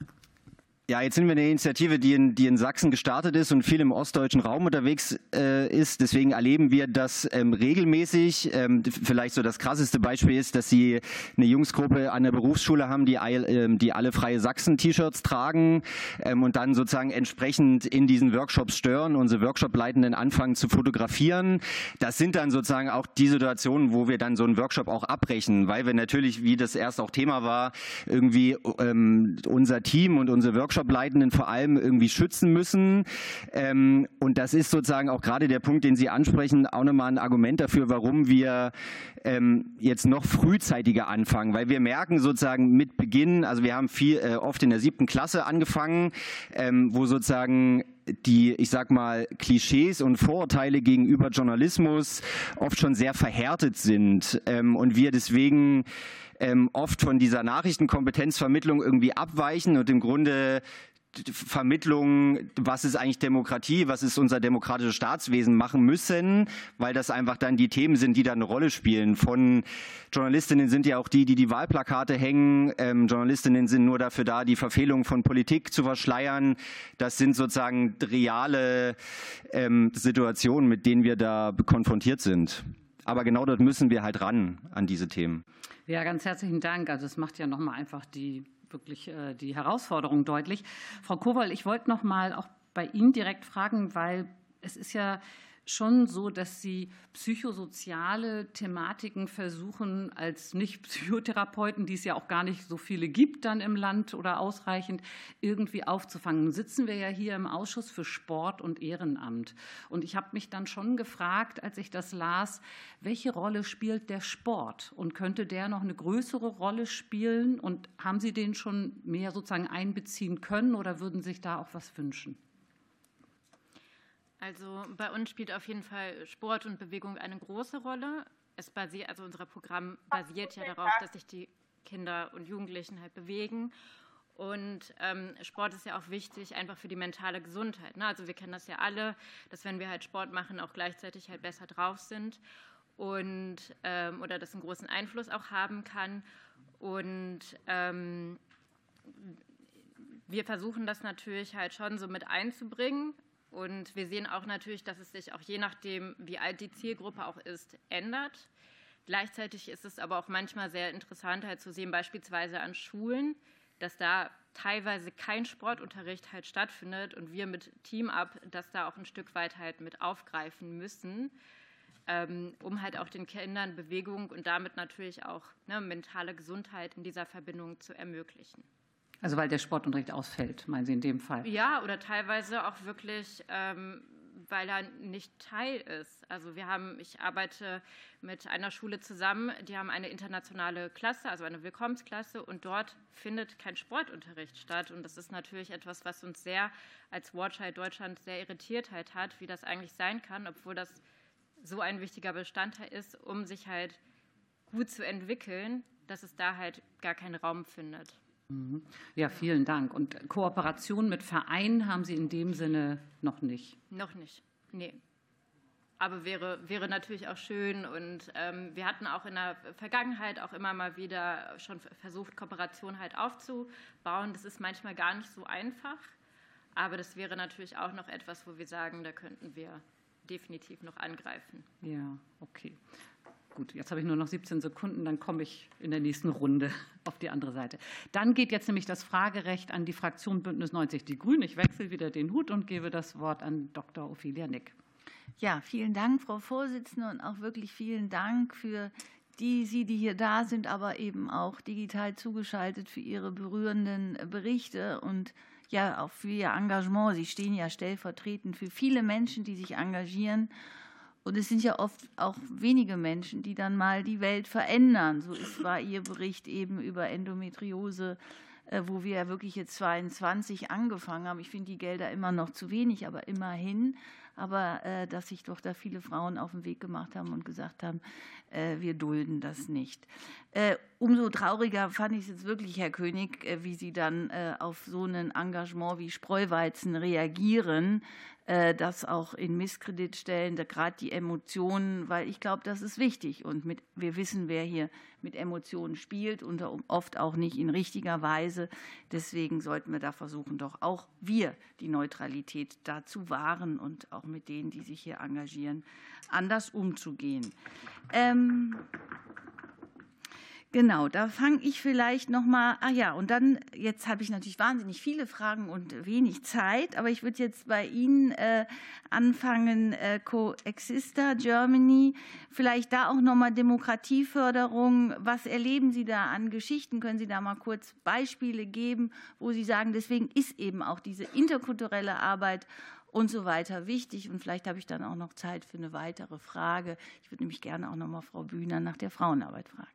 Ja, jetzt sind wir eine Initiative, die in, die in Sachsen gestartet ist und viel im ostdeutschen Raum unterwegs äh, ist. Deswegen erleben wir das ähm, regelmäßig. Ähm, vielleicht so das krasseste Beispiel ist, dass Sie eine Jungsgruppe an der Berufsschule haben, die, äh, die alle Freie Sachsen-T-Shirts tragen ähm, und dann sozusagen entsprechend in diesen Workshops stören, unsere Workshop-Leitenden anfangen zu fotografieren. Das sind dann sozusagen auch die Situationen, wo wir dann so einen Workshop auch abbrechen, weil wir natürlich, wie das erst auch Thema war, irgendwie ähm, unser Team und unsere Workshop Leitenden vor allem irgendwie schützen müssen. Ähm, und das ist sozusagen auch gerade der Punkt, den Sie ansprechen, auch nochmal ein Argument dafür, warum wir ähm, jetzt noch frühzeitiger anfangen. Weil wir merken sozusagen mit Beginn, also wir haben viel, äh, oft in der siebten Klasse angefangen, ähm, wo sozusagen die, ich sag mal, Klischees und Vorurteile gegenüber Journalismus oft schon sehr verhärtet sind. Ähm, und wir deswegen ähm, oft von dieser Nachrichtenkompetenzvermittlung irgendwie abweichen und im Grunde Vermittlung, was ist eigentlich Demokratie, was ist unser demokratisches Staatswesen machen müssen, weil das einfach dann die Themen sind, die da eine Rolle spielen. Von Journalistinnen sind ja auch die, die die Wahlplakate hängen. Ähm, Journalistinnen sind nur dafür da, die Verfehlung von Politik zu verschleiern. Das sind sozusagen reale ähm, Situationen, mit denen wir da konfrontiert sind. Aber genau dort müssen wir halt ran an diese Themen. Ja, ganz herzlichen Dank. Also es macht ja nochmal einfach die wirklich äh, die Herausforderung deutlich. Frau Kowal, ich wollte noch mal auch bei Ihnen direkt fragen, weil es ist ja schon so, dass Sie psychosoziale Thematiken versuchen, als Nicht-Psychotherapeuten, die es ja auch gar nicht so viele gibt dann im Land oder ausreichend, irgendwie aufzufangen. Nun sitzen wir ja hier im Ausschuss für Sport und Ehrenamt. Und ich habe mich dann schon gefragt, als ich das las, welche Rolle spielt der Sport? Und könnte der noch eine größere Rolle spielen? Und haben Sie den schon mehr sozusagen einbeziehen können oder würden sich da auch was wünschen? Also bei uns spielt auf jeden Fall Sport und Bewegung eine große Rolle. Es basiert, also unser Programm basiert ja darauf, dass sich die Kinder und Jugendlichen halt bewegen. Und ähm, Sport ist ja auch wichtig, einfach für die mentale Gesundheit. Ne? Also wir kennen das ja alle, dass wenn wir halt Sport machen, auch gleichzeitig halt besser drauf sind und ähm, oder das einen großen Einfluss auch haben kann. Und ähm, wir versuchen das natürlich halt schon so mit einzubringen. Und wir sehen auch natürlich, dass es sich auch je nachdem, wie alt die Zielgruppe auch ist, ändert. Gleichzeitig ist es aber auch manchmal sehr interessant halt zu sehen, beispielsweise an Schulen, dass da teilweise kein Sportunterricht halt stattfindet und wir mit Team-Up das da auch ein Stück weit halt mit aufgreifen müssen. ähm, um halt auch den Kindern Bewegung und damit natürlich auch ne, mentale Gesundheit in dieser Verbindung zu ermöglichen. Also weil der Sportunterricht ausfällt, meinen Sie in dem Fall? Ja, oder teilweise auch wirklich, ähm, weil er nicht Teil ist. Also wir haben, ich arbeite mit einer Schule zusammen, die haben eine internationale Klasse, also eine Willkommensklasse, und dort findet kein Sportunterricht statt. Und das ist natürlich etwas, was uns sehr als Watcheye Deutschland sehr irritiert halt hat, wie das eigentlich sein kann, obwohl das so ein wichtiger Bestandteil ist, um sich halt gut zu entwickeln, dass es da halt gar keinen Raum findet. Ja, vielen Dank. Und Kooperation mit Vereinen haben Sie in dem Sinne noch nicht? Noch nicht, nee. Aber wäre, wäre natürlich auch schön. Und ähm, wir hatten auch in der Vergangenheit auch immer mal wieder schon versucht, Kooperation halt aufzubauen. Das ist manchmal gar nicht so einfach. Aber das wäre natürlich auch noch etwas, wo wir sagen, da könnten wir definitiv noch angreifen. Ja, okay. Gut, jetzt habe ich nur noch siebzehn Sekunden, dann komme ich in der nächsten Runde auf die andere Seite. Dann geht jetzt nämlich das Fragerecht an die Fraktion Bündnis neunzig Die Grünen. Ich wechsle wieder den Hut und gebe das Wort an Doktor Ophelia Nick. Ja, vielen Dank, Frau Vorsitzende, und auch wirklich vielen Dank für die Sie, die hier da sind, aber eben auch digital zugeschaltet, für Ihre berührenden Berichte und ja auch für Ihr Engagement. Sie stehen ja stellvertretend für viele Menschen, die sich engagieren. Und es sind ja oft auch wenige Menschen, die dann mal die Welt verändern. So ist, war Ihr Bericht eben über Endometriose, wo wir ja wirklich jetzt zweiundzwanzig angefangen haben. Ich finde die Gelder immer noch zu wenig, aber immerhin. Aber äh, dass sich doch da viele Frauen auf den Weg gemacht haben und gesagt haben, äh, wir dulden das nicht. Äh, umso trauriger fand ich es jetzt wirklich, Herr König, äh, wie Sie dann äh, auf so ein Engagement wie Spreuweizen reagieren, äh, das auch in Misskredit stellen, da gerade die Emotionen, weil ich glaube, das ist wichtig. Und mit, wir wissen, wer hier mit Emotionen spielt und oft auch nicht in richtiger Weise. Deswegen sollten wir da versuchen, doch auch wir die Neutralität da zu wahren und auch mit denen, die sich hier engagieren, anders umzugehen. Ähm Genau, da fange ich vielleicht noch mal, ah ja, und dann, jetzt habe ich natürlich wahnsinnig viele Fragen und wenig Zeit, aber ich würde jetzt bei Ihnen äh, anfangen, äh, Coexista Germany, vielleicht da auch noch mal Demokratieförderung. Was erleben Sie da an Geschichten? Können Sie da mal kurz Beispiele geben, wo Sie sagen, deswegen ist eben auch diese interkulturelle Arbeit und so weiter wichtig. Und vielleicht habe ich dann auch noch Zeit für eine weitere Frage. Ich würde nämlich gerne auch noch mal Frau Bühner nach der Frauenarbeit fragen.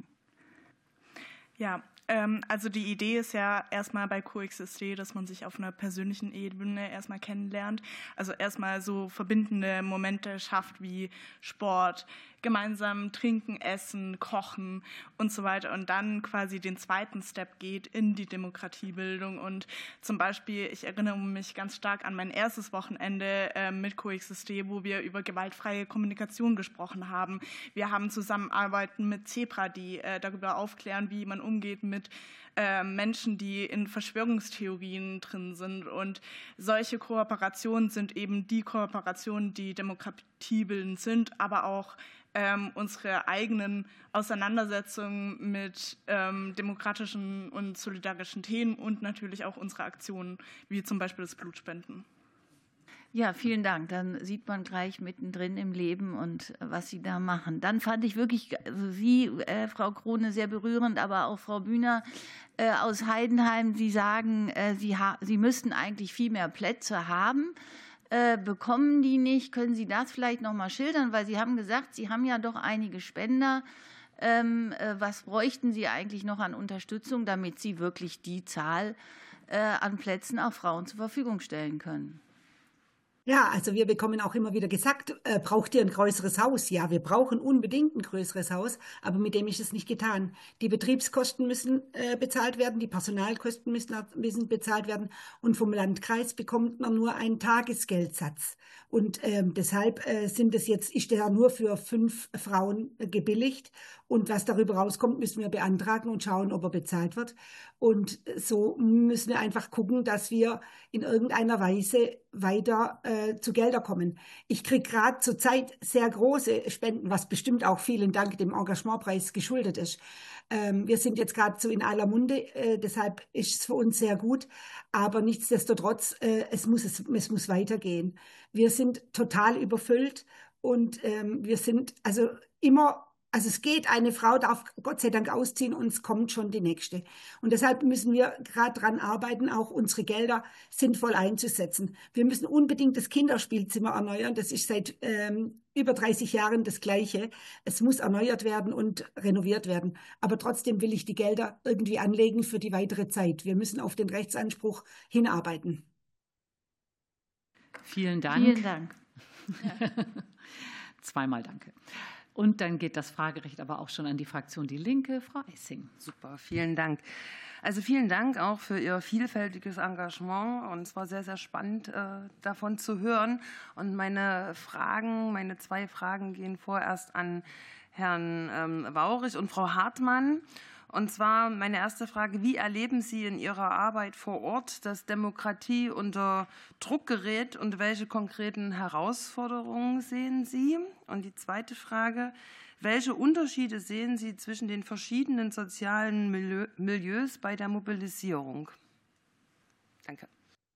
Ja, ähm, also die Idee ist ja erstmal bei Coexiste, dass man sich auf einer persönlichen Ebene erstmal kennenlernt. Also erstmal so verbindende Momente schafft wie Sport, gemeinsam trinken, essen, kochen und so weiter. Und dann quasi den zweiten Step geht in die Demokratiebildung. Und zum Beispiel, ich erinnere mich ganz stark an mein erstes Wochenende äh, mit Coexiste, wo wir über gewaltfreie Kommunikation gesprochen haben. Wir haben Zusammenarbeiten mit Zebra, die äh, darüber aufklären, wie man umgeht mit äh, Menschen, die in Verschwörungstheorien drin sind. Und solche Kooperationen sind eben die Kooperationen, die demokratiebildend sind, aber auch ähm, unsere eigenen Auseinandersetzungen mit ähm, demokratischen und solidarischen Themen und natürlich auch unsere Aktionen, wie zum Beispiel das Blutspenden. Ja, vielen Dank. Dann sieht man gleich mittendrin im Leben und was Sie da machen. Dann fand ich wirklich also Sie, äh, Frau Krone, sehr berührend, aber auch Frau Bühner äh, aus Heidenheim. Sie sagen, äh, Sie, ha- Sie müssten eigentlich viel mehr Plätze haben. Äh, bekommen die nicht? Können Sie das vielleicht noch mal schildern? Weil Sie haben gesagt, Sie haben ja doch einige Spender. Ähm, äh, was bräuchten Sie eigentlich noch an Unterstützung, damit Sie wirklich die Zahl äh, an Plätzen auch Frauen zur Verfügung stellen können? Ja, also wir bekommen auch immer wieder gesagt, äh, braucht ihr ein größeres Haus? Ja, wir brauchen unbedingt ein größeres Haus, aber mit dem ist es nicht getan. Die Betriebskosten müssen äh, bezahlt werden, die Personalkosten müssen, müssen bezahlt werden und vom Landkreis bekommt man nur einen Tagesgeldsatz. Und ähm, deshalb äh, sind es jetzt, ist der nur für fünf Frauen äh, gebilligt. Und was darüber rauskommt, müssen wir beantragen und schauen, ob er bezahlt wird. Und so müssen wir einfach gucken, dass wir in irgendeiner Weise weiter äh, zu Gelder kommen. Ich kriege gerade zurzeit sehr große Spenden, was bestimmt auch vielen Dank dem Engagementpreis geschuldet ist. Ähm, wir sind jetzt gerade so in aller Munde, äh, deshalb ist es für uns sehr gut. Aber nichtsdestotrotz, äh, es muss, es, es muss weitergehen. Wir sind total überfüllt. Und ähm, wir sind also immer, also es geht, eine Frau darf Gott sei Dank ausziehen und es kommt schon die nächste. Und deshalb müssen wir gerade daran arbeiten, auch unsere Gelder sinnvoll einzusetzen. Wir müssen unbedingt das Kinderspielzimmer erneuern. Das ist seit ähm, über dreißig Jahren das Gleiche. Es muss erneuert werden und renoviert werden. Aber trotzdem will ich die Gelder irgendwie anlegen für die weitere Zeit. Wir müssen auf den Rechtsanspruch hinarbeiten. Vielen Dank. Vielen Dank. Zweimal danke. Und dann geht das Fragerecht aber auch schon an die Fraktion Die Linke. Frau Eissing. Super, vielen Dank. Also vielen Dank auch für Ihr vielfältiges Engagement. Und es war sehr, sehr spannend, äh, davon zu hören. Und meine Fragen, meine zwei Fragen gehen vorerst an Herrn ähm, Waurich und Frau Hartmann. Und zwar meine erste Frage: Wie erleben Sie in Ihrer Arbeit vor Ort, dass Demokratie unter Druck gerät, und welche konkreten Herausforderungen sehen Sie? Und die zweite Frage: Welche Unterschiede sehen Sie zwischen den verschiedenen sozialen Milieus bei der Mobilisierung? Danke.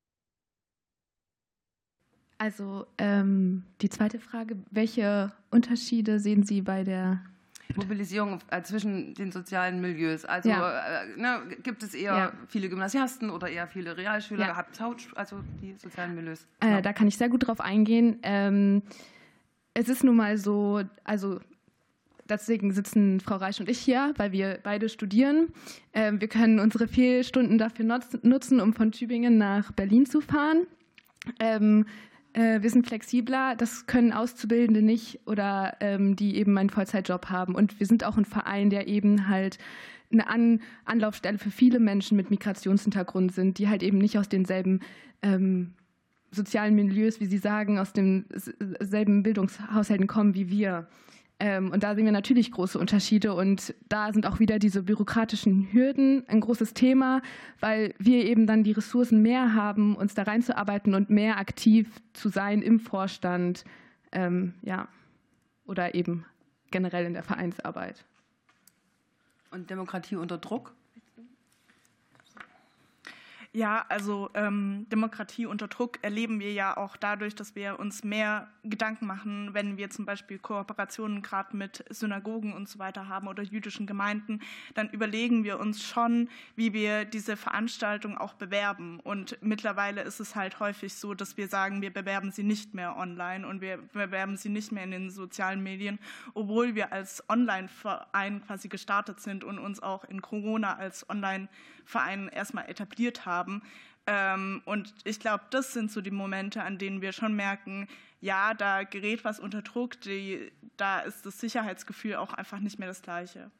Also ähm, die zweite Frage: Welche Unterschiede sehen Sie bei der Mobilisierung äh, zwischen den sozialen Milieus? Also ja. äh, ne, gibt es eher ja. viele Gymnasiasten oder eher viele Realschüler, ja. also die sozialen Milieus? Äh, da kann ich sehr gut drauf eingehen. Ähm, es ist nun mal so, also deswegen sitzen Frau Reisch und ich hier, weil wir beide studieren. Ähm, wir können unsere vier Stunden dafür nutzen, um von Tübingen nach Berlin zu fahren. Ähm, Wir sind flexibler, das können Auszubildende nicht oder ähm, die eben einen Vollzeitjob haben. Und wir sind auch ein Verein, der eben halt eine An- Anlaufstelle für viele Menschen mit Migrationshintergrund sind, die halt eben nicht aus denselben ähm, sozialen Milieus, wie Sie sagen, aus denselben Bildungshaushalten kommen wie wir. Ähm, und da sehen wir natürlich große Unterschiede. Und da sind auch wieder diese bürokratischen Hürden ein großes Thema, weil wir eben dann die Ressourcen mehr haben, uns da reinzuarbeiten und mehr aktiv zu sein im Vorstand, ähm, ja, oder eben generell in der Vereinsarbeit. Und Demokratie unter Druck? Ja, also ähm, Demokratie unter Druck erleben wir ja auch dadurch, dass wir uns mehr Gedanken machen, wenn wir zum Beispiel Kooperationen gerade mit Synagogen und so weiter haben oder jüdischen Gemeinden, dann überlegen wir uns schon, wie wir diese Veranstaltung auch bewerben. Und mittlerweile ist es halt häufig so, dass wir sagen, wir bewerben sie nicht mehr online und wir bewerben sie nicht mehr in den sozialen Medien, obwohl wir als Online-Verein quasi gestartet sind und uns auch in Corona als Online-Verein erstmal etabliert haben. Und ich glaube, das sind so die Momente, an denen wir schon merken, ja, da gerät was unter Druck, die, da ist das Sicherheitsgefühl auch einfach nicht mehr das gleiche.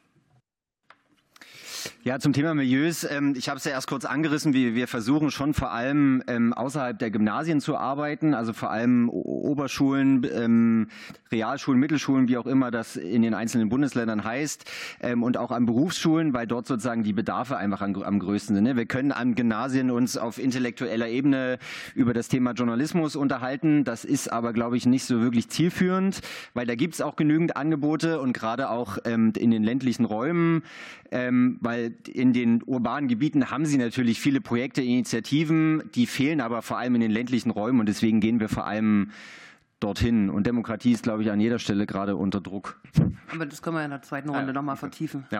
Ja, zum Thema Milieus. Ich habe es ja erst kurz angerissen. Wir versuchen schon vor allem außerhalb der Gymnasien zu arbeiten, also vor allem Oberschulen, Realschulen, Mittelschulen, wie auch immer das in den einzelnen Bundesländern heißt, und auch an Berufsschulen, weil dort sozusagen die Bedarfe einfach am größten sind. Wir können an Gymnasien uns auf intellektueller Ebene über das Thema Journalismus unterhalten. Das ist aber, glaube ich, nicht so wirklich zielführend, weil da gibt es auch genügend Angebote und gerade auch in den ländlichen Räumen, weil in den urbanen Gebieten haben Sie natürlich viele Projekte, Initiativen, die fehlen aber vor allem in den ländlichen Räumen und deswegen gehen wir vor allem dorthin. Und Demokratie ist, glaube ich, an jeder Stelle gerade unter Druck. Aber das können wir in der zweiten Runde ja, noch mal vertiefen. Ja.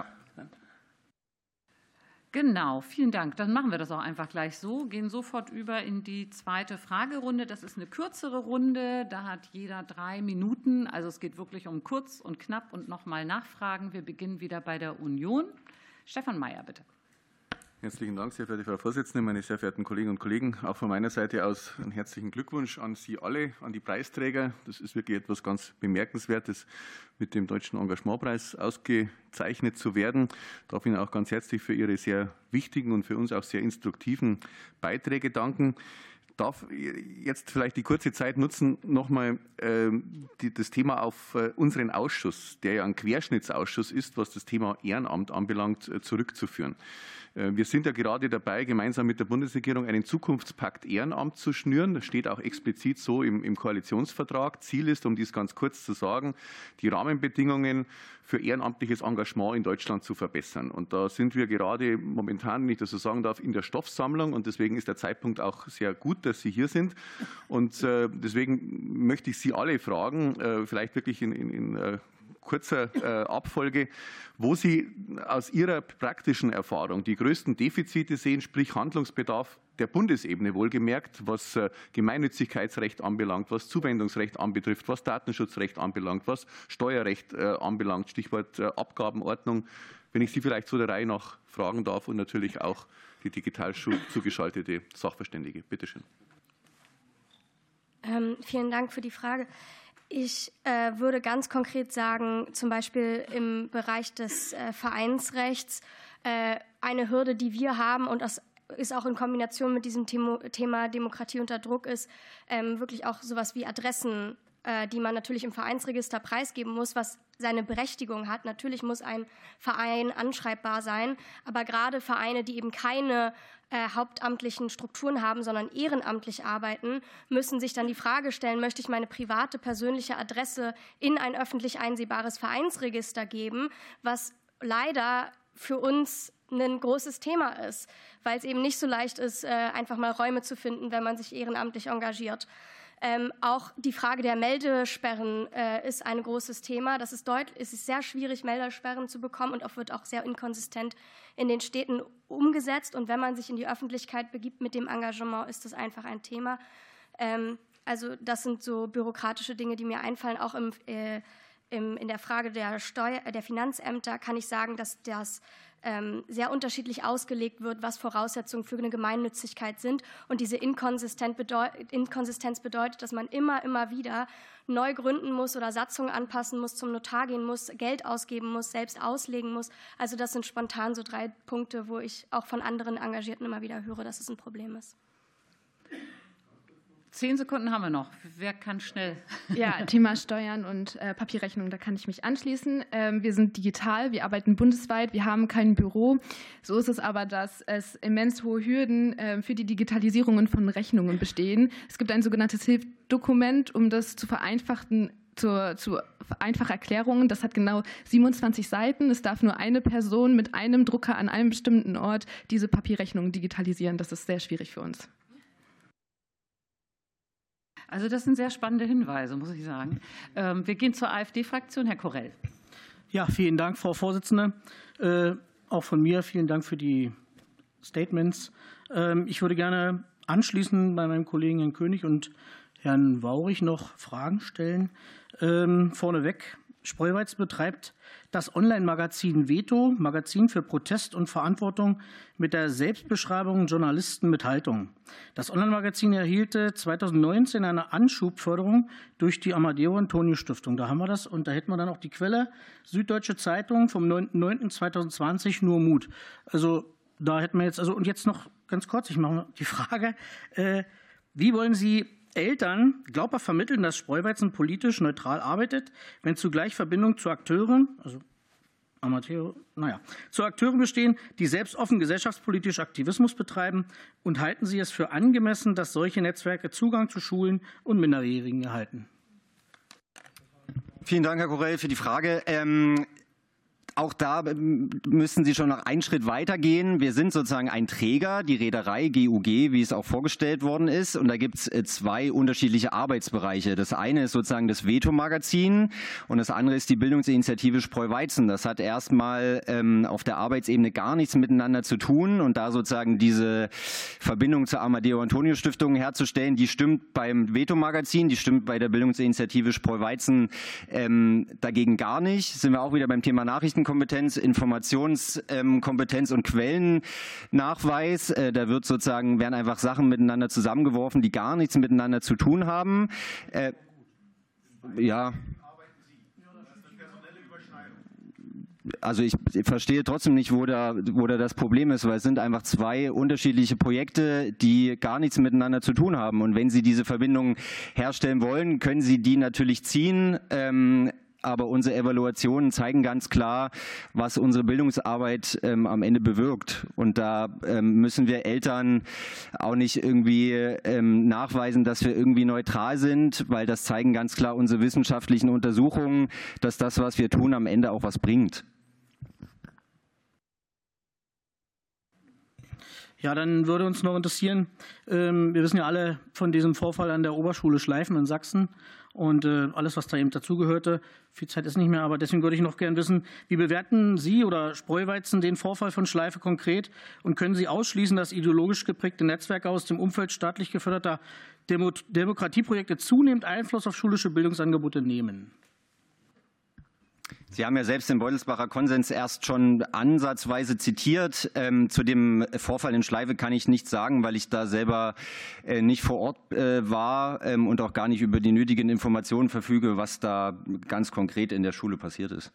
Genau, vielen Dank. Dann machen wir das auch einfach gleich so, gehen sofort über in die zweite Fragerunde. Das ist eine kürzere Runde, da hat jeder drei Minuten. Also es geht wirklich um kurz und knapp und nochmal Nachfragen. Wir beginnen wieder bei der Union. Stefan Mayer, bitte. Herzlichen Dank, sehr verehrte Frau Vorsitzende, meine sehr verehrten Kolleginnen und Kollegen. Auch von meiner Seite aus einen herzlichen Glückwunsch an Sie alle, an die Preisträger. Das ist wirklich etwas ganz Bemerkenswertes, mit dem Deutschen Engagementpreis ausgezeichnet zu werden. Ich darf Ihnen auch ganz herzlich für Ihre sehr wichtigen und für uns auch sehr instruktiven Beiträge danken. Ich darf jetzt vielleicht die kurze Zeit nutzen, nochmal äh, das Thema auf äh, unseren Ausschuss, der ja ein Querschnittsausschuss ist, was das Thema Ehrenamt anbelangt, äh, zurückzuführen. Wir sind ja gerade dabei, gemeinsam mit der Bundesregierung einen Zukunftspakt Ehrenamt zu schnüren. Das steht auch explizit so im, im Koalitionsvertrag. Ziel ist, um dies ganz kurz zu sagen, die Rahmenbedingungen für ehrenamtliches Engagement in Deutschland zu verbessern. Und da sind wir gerade momentan, wenn ich das so sagen darf, in der Stoffsammlung. Und deswegen ist der Zeitpunkt auch sehr gut dass Sie hier sind. Und äh, deswegen möchte ich Sie alle fragen, äh, vielleicht wirklich in, in, in äh, kurzer äh, Abfolge, wo Sie aus Ihrer praktischen Erfahrung die größten Defizite sehen, sprich Handlungsbedarf der Bundesebene wohlgemerkt, was äh, Gemeinnützigkeitsrecht anbelangt, was Zuwendungsrecht anbetrifft, was Datenschutzrecht anbelangt, was Steuerrecht äh, anbelangt, Stichwort äh, Abgabenordnung. Wenn ich Sie vielleicht so der Reihe nach fragen darf und natürlich auch die digital zugeschaltete Sachverständige. Bitte schön. Ähm, vielen Dank für die Frage. Ich äh, würde ganz konkret sagen, zum Beispiel im Bereich des äh, Vereinsrechts, äh, eine Hürde, die wir haben und das ist auch in Kombination mit diesem Thema, Thema Demokratie unter Druck ist, ähm, wirklich auch sowas wie Adressen, äh, die man natürlich im Vereinsregister preisgeben muss, was seine Berechtigung hat. Natürlich muss ein Verein anschreibbar sein, aber gerade Vereine, die eben keine äh, hauptamtlichen Strukturen haben, sondern ehrenamtlich arbeiten, müssen sich dann die Frage stellen, möchte ich meine private, persönliche Adresse in ein öffentlich einsehbares Vereinsregister geben, was leider für uns ein großes Thema ist, weil es eben nicht so leicht ist, äh, einfach mal Räume zu finden, wenn man sich ehrenamtlich engagiert. Ähm, auch die Frage der Meldesperren äh, ist ein großes Thema. Das ist deutlich, es ist sehr schwierig, Meldesperren zu bekommen und auch wird auch sehr inkonsistent in den Städten umgesetzt. Und wenn man sich in die Öffentlichkeit begibt mit dem Engagement, ist das einfach ein Thema. Ähm, also das sind so bürokratische Dinge, die mir einfallen. Auch im, äh, im, in der Frage der, Steuer, der Finanzämter kann ich sagen, dass das ähm, sehr unterschiedlich ausgelegt wird, was Voraussetzungen für eine Gemeinnützigkeit sind. Und diese Inkonsistenz bedeutet, Inkonsistenz bedeutet, dass man immer, immer wieder neu gründen muss oder Satzungen anpassen muss, zum Notar gehen muss, Geld ausgeben muss, selbst auslegen muss. Also das sind spontan so drei Punkte, wo ich auch von anderen Engagierten immer wieder höre, dass es ein Problem ist. Zehn Sekunden haben wir noch. Wer kann schnell? Ja, Thema Steuern und äh, Papierrechnung, da kann ich mich anschließen. Ähm, wir sind digital, wir arbeiten bundesweit, wir haben kein Büro. So ist es aber, dass es immens hohe Hürden äh, für die Digitalisierungen von Rechnungen bestehen. Es gibt ein sogenanntes Hilfsdokument, um das zu vereinfachen, Zur, zu einfache Erklärungen. Das hat genau siebenundzwanzig Seiten. Es darf nur eine Person mit einem Drucker an einem bestimmten Ort diese Papierrechnungen digitalisieren. Das ist sehr schwierig für uns. Also das sind sehr spannende Hinweise, muss ich sagen. Wir gehen zur AfD-Fraktion. Herr Korell. Ja, vielen Dank, Frau Vorsitzende. Äh, auch von mir vielen Dank für die Statements. Ähm, ich würde gerne anschließend bei meinem Kollegen Herrn König und Herrn Waurich noch Fragen stellen. Ähm, vorneweg, Spreuweiz betreibt das Online-Magazin Veto, Magazin für Protest und Verantwortung mit der Selbstbeschreibung Journalisten mit Haltung. Das Online-Magazin erhielt zweitausendneunzehn eine Anschubförderung durch die Amadeo-Antonio-Stiftung. Da haben wir das und da hätten wir dann auch die Quelle Süddeutsche Zeitung vom neunten neunten zweitausendzwanzig, nur Mut. Also da hätten wir jetzt, also und jetzt noch ganz kurz, ich mache die Frage, äh, wie wollen Sie Eltern glaubhaft vermitteln, dass Spreuweizen politisch neutral arbeitet, wenn zugleich Verbindungen zu Akteuren, also Amateur, naja, zu Akteuren bestehen, die selbst offen gesellschaftspolitisch Aktivismus betreiben? Und halten Sie es für angemessen, dass solche Netzwerke Zugang zu Schulen und Minderjährigen erhalten? Vielen Dank, Herr Korell, für die Frage. Ähm Auch da müssen Sie schon noch einen Schritt weiter gehen. Wir sind sozusagen ein Träger, die Reederei G U G, wie es auch vorgestellt worden ist. Und da gibt es zwei unterschiedliche Arbeitsbereiche. Das eine ist sozusagen das Veto-Magazin und das andere ist die Bildungsinitiative Spreuweizen. Das hat erstmal ähm, auf der Arbeitsebene gar nichts miteinander zu tun. Und da sozusagen diese Verbindung zur Amadeo-Antonio-Stiftung herzustellen, die stimmt beim Veto-Magazin, die stimmt bei der Bildungsinitiative Spreuweizen ähm, dagegen gar nicht. Sind wir auch wieder beim Thema Nachrichten. Kompetenz, Informationskompetenz und Quellennachweis. Da wird sozusagen, werden einfach Sachen miteinander zusammengeworfen, die gar nichts miteinander zu tun haben. Äh, ja. Also ich verstehe trotzdem nicht, wo da, wo da das Problem ist, weil es sind einfach zwei unterschiedliche Projekte, die gar nichts miteinander zu tun haben. Und wenn Sie diese Verbindung herstellen wollen, können Sie die natürlich ziehen. Ähm, Aber unsere Evaluationen zeigen ganz klar, was unsere Bildungsarbeit ähm, am Ende bewirkt. Und da ähm, müssen wir Eltern auch nicht irgendwie ähm, nachweisen, dass wir irgendwie neutral sind, weil das zeigen ganz klar unsere wissenschaftlichen Untersuchungen, dass das, was wir tun, am Ende auch was bringt. Ja, dann würde uns noch interessieren, ähm, wir wissen ja alle von diesem Vorfall an der Oberschule Schleifen in Sachsen und äh, alles, was da eben dazugehörte. Viel Zeit ist nicht mehr, aber deswegen würde ich noch gerne wissen, wie bewerten Sie oder Spreuweizen den Vorfall von Schleife konkret und können Sie ausschließen, dass ideologisch geprägte Netzwerke aus dem Umfeld staatlich geförderter Demo- Demokratieprojekte zunehmend Einfluss auf schulische Bildungsangebote nehmen? Sie haben ja selbst den Beutelsbacher Konsens erst schon ansatzweise zitiert. Ähm, zu dem Vorfall in Schleife kann ich nichts sagen, weil ich da selber äh, nicht vor Ort äh, war ähm, und auch gar nicht über die nötigen Informationen verfüge, was da ganz konkret in der Schule passiert ist.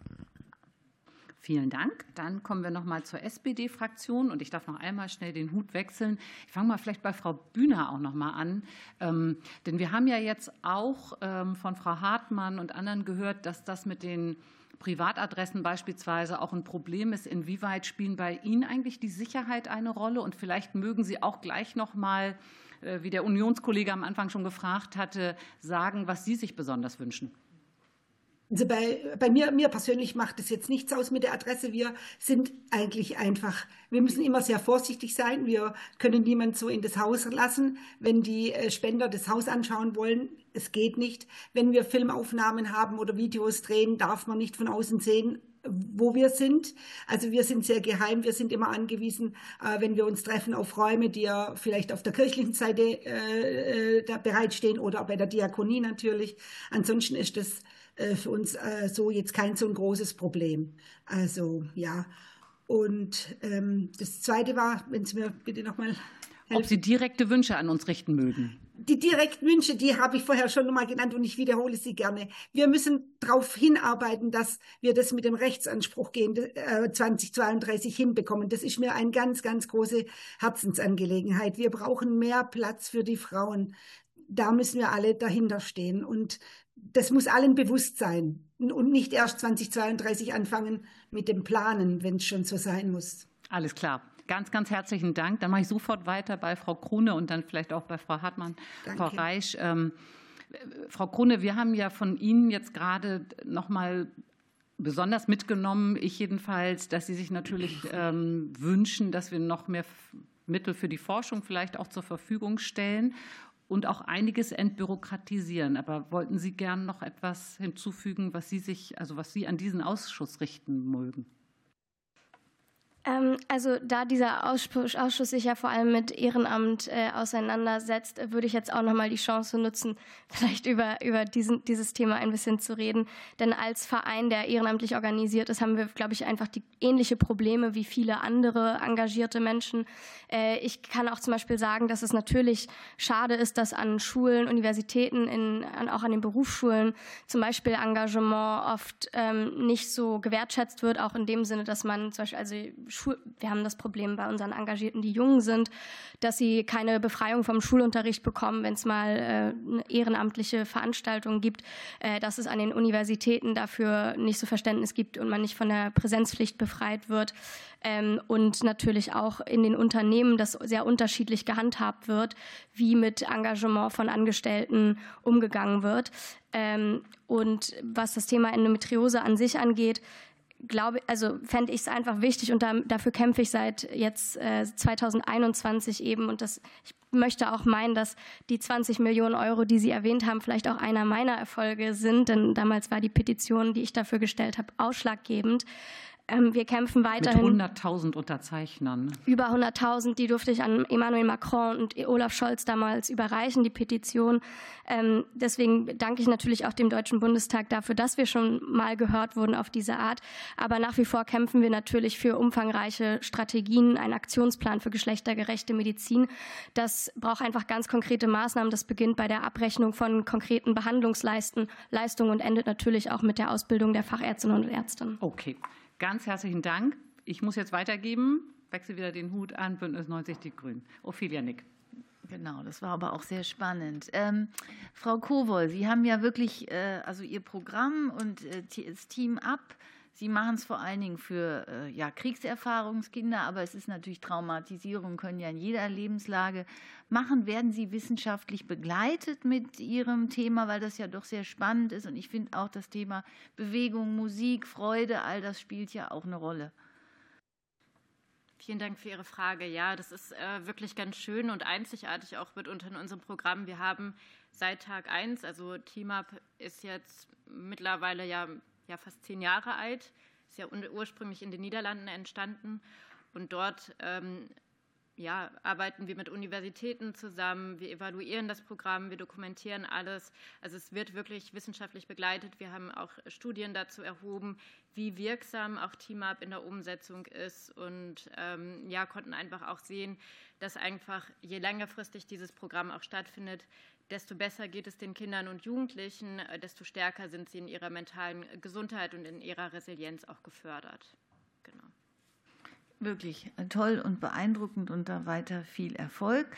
Vielen Dank. Dann kommen wir noch mal zur S P D-Fraktion und ich darf noch einmal schnell den Hut wechseln. Ich fange mal vielleicht bei Frau Bühner auch noch mal an, ähm, denn wir haben ja jetzt auch ähm, von Frau Hartmann und anderen gehört, dass das mit den Privatadressen beispielsweise auch ein Problem ist. Inwieweit spielen bei Ihnen eigentlich die Sicherheit eine Rolle? Und vielleicht mögen Sie auch gleich noch mal, äh, wie der Unionskollege am Anfang schon gefragt hatte, sagen, was Sie sich besonders wünschen. Also bei, bei mir, mir persönlich macht es jetzt nichts aus mit der Adresse. Wir sind eigentlich einfach, wir müssen immer sehr vorsichtig sein. Wir können niemanden so in das Haus lassen, wenn die Spender das Haus anschauen wollen. Es geht nicht. Wenn wir Filmaufnahmen haben oder Videos drehen, darf man nicht von außen sehen, wo wir sind. Also wir sind sehr geheim. Wir sind immer angewiesen, äh, wenn wir uns treffen, auf Räume, die ja vielleicht auf der kirchlichen Seite äh, da bereitstehen oder bei der Diakonie natürlich. Ansonsten ist das für uns äh, so jetzt kein so ein großes Problem. Also ja. Und ähm, das Zweite war, wenn Sie mir bitte nochmal helfen. Ob Sie direkte Wünsche an uns richten mögen. Die direkten Wünsche, die habe ich vorher schon mal genannt und ich wiederhole sie gerne. Wir müssen darauf hinarbeiten, dass wir das mit dem Rechtsanspruch gehen, äh, zweitausendzweiunddreißig hinbekommen. Das ist mir eine ganz, ganz große Herzensangelegenheit. Wir brauchen mehr Platz für die Frauen. Da müssen wir alle dahinter stehen. Und das muss allen bewusst sein und nicht erst zweitausendzweiunddreißig anfangen mit dem Planen, wenn es schon so sein muss. Alles klar. Ganz, ganz herzlichen Dank. Dann mache ich sofort weiter bei Frau Krone und dann vielleicht auch bei Frau Hartmann, Danke. Frau Reisch. Ähm, Frau Krone, wir haben ja von Ihnen jetzt gerade noch mal besonders mitgenommen, ich jedenfalls, dass Sie sich natürlich ähm, wünschen, dass wir noch mehr Mittel für die Forschung vielleicht auch zur Verfügung stellen und auch einiges entbürokratisieren. Aber wollten Sie gern noch etwas hinzufügen, was Sie sich, also was Sie an diesen Ausschuss richten mögen? Also da dieser Ausschuss sich ja vor allem mit Ehrenamt äh, auseinandersetzt, würde ich jetzt auch noch mal die Chance nutzen, vielleicht über, über diesen, dieses Thema ein bisschen zu reden. Denn als Verein, der ehrenamtlich organisiert ist, haben wir, glaube ich, einfach die ähnliche Probleme wie viele andere engagierte Menschen. Äh, ich kann auch zum Beispiel sagen, dass es natürlich schade ist, dass an Schulen, Universitäten, in, an, auch an den Berufsschulen zum Beispiel Engagement oft ähm, nicht so gewertschätzt wird, auch in dem Sinne, dass man zum Beispiel, also wir haben das Problem bei unseren Engagierten, die jung sind, dass sie keine Befreiung vom Schulunterricht bekommen, wenn es mal äh, eine ehrenamtliche Veranstaltung gibt, äh, dass es an den Universitäten dafür nicht so Verständnis gibt und man nicht von der Präsenzpflicht befreit wird. Ähm, und natürlich auch in den Unternehmen, das sehr unterschiedlich gehandhabt wird, wie mit Engagement von Angestellten umgegangen wird. Ähm, und was das Thema Endometriose an sich angeht, glaube, also fände ich es einfach wichtig und da, dafür kämpfe ich seit jetzt äh, zweitausendeinundzwanzig eben und das, ich möchte auch meinen, dass die zwanzig Millionen Euro, die Sie erwähnt haben, vielleicht auch einer meiner Erfolge sind, denn damals war die Petition, die ich dafür gestellt habe, ausschlaggebend. Ähm, wir kämpfen weiterhin. Mit hunderttausend Unterzeichnern. Über hunderttausend, die durfte ich an Emmanuel Macron und Olaf Scholz damals überreichen, die Petition. Ähm, deswegen danke ich natürlich auch dem Deutschen Bundestag dafür, dass wir schon mal gehört wurden auf diese Art. Aber nach wie vor kämpfen wir natürlich für umfangreiche Strategien, einen Aktionsplan für geschlechtergerechte Medizin. Das braucht einfach ganz konkrete Maßnahmen. Das beginnt bei der Abrechnung von konkreten Behandlungsleistungen und endet natürlich auch mit der Ausbildung der Fachärztinnen und Ärzte. Okay. Ganz herzlichen Dank. Ich muss jetzt weitergeben. Wechsle wieder den Hut an. Bündnis neunzig Die Grünen. Ophelia Nick. Genau, das war aber auch sehr spannend. Ähm, Frau Kowol, Sie haben ja wirklich äh, also Ihr Programm und äh, das Team ab. Sie machen es vor allen Dingen für äh, ja, Kriegserfahrungskinder, aber es ist natürlich Traumatisierung, können ja in jeder Lebenslage machen. Werden Sie wissenschaftlich begleitet mit Ihrem Thema, weil das ja doch sehr spannend ist. Und ich finde auch das Thema Bewegung, Musik, Freude, all das spielt ja auch eine Rolle. Vielen Dank für Ihre Frage. Ja, das ist äh, wirklich ganz schön und einzigartig auch mitunter in unserem Programm. Wir haben seit Tag eins, also Team-Up ist jetzt mittlerweile ja, ja fast zehn Jahre alt, ist ja ursprünglich in den Niederlanden entstanden und dort ähm, ja, arbeiten wir mit Universitäten zusammen, wir evaluieren das Programm, wir dokumentieren alles. Also es wird wirklich wissenschaftlich begleitet. Wir haben auch Studien dazu erhoben, wie wirksam auch Team-Up in der Umsetzung ist und ähm, ja, konnten einfach auch sehen, dass einfach je längerfristig dieses Programm auch stattfindet, desto besser geht es den Kindern und Jugendlichen, desto stärker sind sie in ihrer mentalen Gesundheit und in ihrer Resilienz auch gefördert. Genau. Wirklich toll und beeindruckend und da weiter viel Erfolg.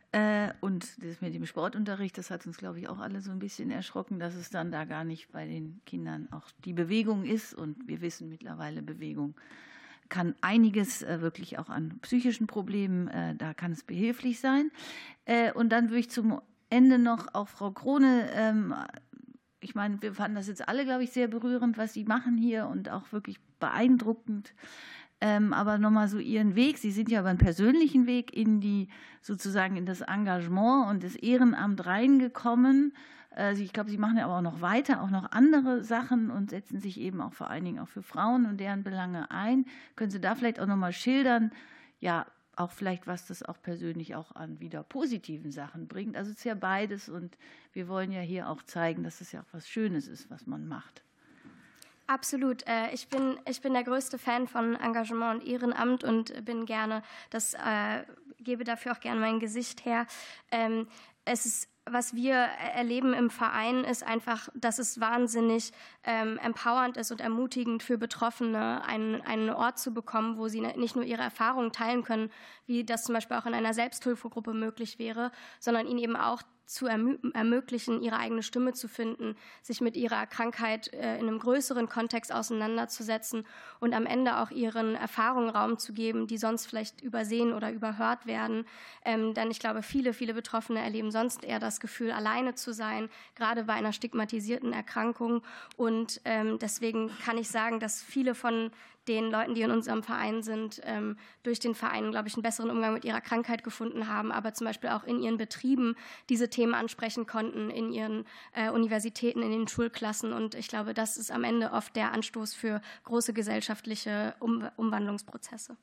Und das mit dem Sportunterricht, das hat uns, glaube ich, auch alle so ein bisschen erschrocken, dass es dann da gar nicht bei den Kindern auch die Bewegung ist. Und wir wissen mittlerweile, Bewegung kann einiges wirklich auch an psychischen Problemen, da kann es behilflich sein. Und dann würde ich zum Ende noch auch Frau Krone, ich meine, wir fanden das jetzt alle, glaube ich, sehr berührend, was Sie machen hier und auch wirklich beeindruckend. Ähm, aber nochmal so Ihren Weg. Sie sind ja über einen persönlichen Weg in die sozusagen in das Engagement und das Ehrenamt reingekommen. Also ich glaube, Sie machen ja aber auch noch weiter, auch noch andere Sachen und setzen sich eben auch vor allen Dingen auch für Frauen und deren Belange ein. Können Sie da vielleicht auch nochmal schildern, ja, auch vielleicht, was das auch persönlich auch an wieder positiven Sachen bringt. Also es ist ja beides und wir wollen ja hier auch zeigen, dass es ja auch was Schönes ist, was man macht. Absolut. Ich bin, ich bin der größte Fan von Engagement und Ehrenamt und bin gerne, das äh, gebe dafür auch gerne mein Gesicht her. Ähm, es ist Was wir erleben im Verein, ist einfach, dass es wahnsinnig ähm, empowernd ist und ermutigend für Betroffene, einen, einen Ort zu bekommen, wo sie nicht nur ihre Erfahrungen teilen können, wie das zum Beispiel auch in einer Selbsthilfegruppe möglich wäre, sondern ihnen eben auch zu ermöglichen, ihre eigene Stimme zu finden, sich mit ihrer Krankheit äh, in einem größeren Kontext auseinanderzusetzen und am Ende auch ihren Erfahrungen Raum zu geben, die sonst vielleicht übersehen oder überhört werden. Ähm, denn ich glaube, viele, viele Betroffene erleben sonst eher das Gefühl, alleine zu sein, gerade bei einer stigmatisierten Erkrankung. Und ähm, deswegen kann ich sagen, dass viele von den Leuten, die in unserem Verein sind, ähm, durch den Verein, glaube ich, einen besseren Umgang mit ihrer Krankheit gefunden haben, aber zum Beispiel auch in ihren Betrieben diese Themen ansprechen konnten, in ihren äh, Universitäten, in den Schulklassen. Und ich glaube, das ist am Ende oft der Anstoß für große gesellschaftliche um Umwandlungsprozesse.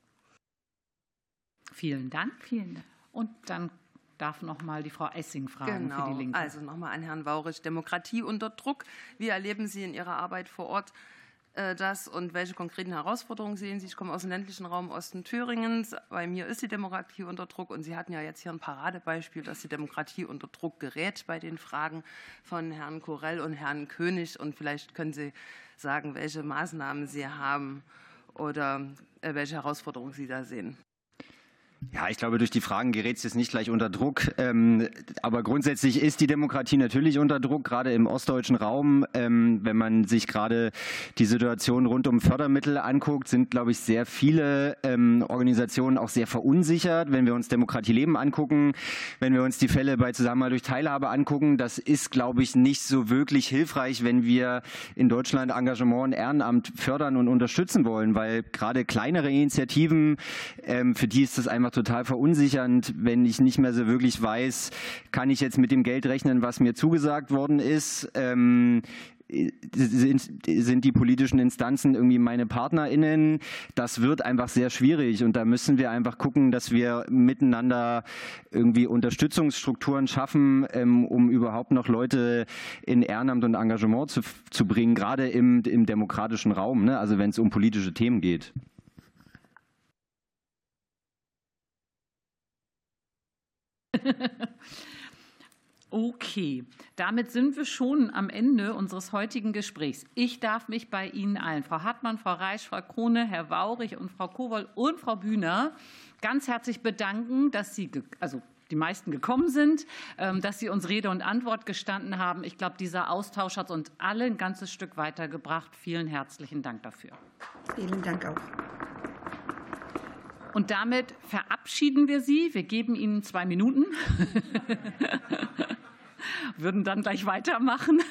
Vielen Dank. Vielen Dank. Und dann darf noch mal die Frau Essing fragen genau. für die Linke. Also noch mal an Herrn Waurich. Demokratie unter Druck. Wie erleben Sie in Ihrer Arbeit vor Ort das und welche konkreten Herausforderungen sehen Sie? Ich komme aus dem ländlichen Raum Osten Thüringens. Bei mir ist die Demokratie unter Druck und Sie hatten ja jetzt hier ein Paradebeispiel, dass die Demokratie unter Druck gerät bei den Fragen von Herrn Korell und Herrn König. Und vielleicht können Sie sagen, welche Maßnahmen Sie haben oder welche Herausforderungen Sie da sehen. Ja, ich glaube, durch die Fragen gerät es jetzt nicht gleich unter Druck. Ähm, aber grundsätzlich ist die Demokratie natürlich unter Druck, gerade im ostdeutschen Raum. Ähm, wenn man sich gerade die Situation rund um Fördermittel anguckt, sind, glaube ich, sehr viele ähm, Organisationen auch sehr verunsichert. Wenn wir uns Demokratie Leben angucken, wenn wir uns die Fälle bei Zusammenhalt durch Teilhabe angucken, das ist, glaube ich, nicht so wirklich hilfreich, wenn wir in Deutschland Engagement und Ehrenamt fördern und unterstützen wollen, weil gerade kleinere Initiativen, ähm, für die ist das einfach total verunsichernd, wenn ich nicht mehr so wirklich weiß, kann ich jetzt mit dem Geld rechnen, was mir zugesagt worden ist. Ähm, sind, sind die politischen Instanzen irgendwie meine PartnerInnen? Das wird einfach sehr schwierig und da müssen wir einfach gucken, dass wir miteinander irgendwie Unterstützungsstrukturen schaffen, ähm, um überhaupt noch Leute in Ehrenamt und Engagement zu, zu bringen, gerade im, im demokratischen Raum, ne? Also wenn es um politische Themen geht. Okay, damit sind wir schon am Ende unseres heutigen Gesprächs. Ich darf mich bei Ihnen allen, Frau Hartmann, Frau Reisch, Frau Krone, Herr Waurich und Frau Kowol und Frau Bühner, ganz herzlich bedanken, dass Sie, also die meisten gekommen sind, dass Sie uns Rede und Antwort gestanden haben. Ich glaube, dieser Austausch hat uns alle ein ganzes Stück weitergebracht. Vielen herzlichen Dank dafür. Vielen Dank auch. Und damit verabschieden wir Sie. Wir geben Ihnen zwei Minuten, würden dann gleich weitermachen.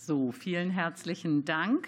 So, vielen herzlichen Dank.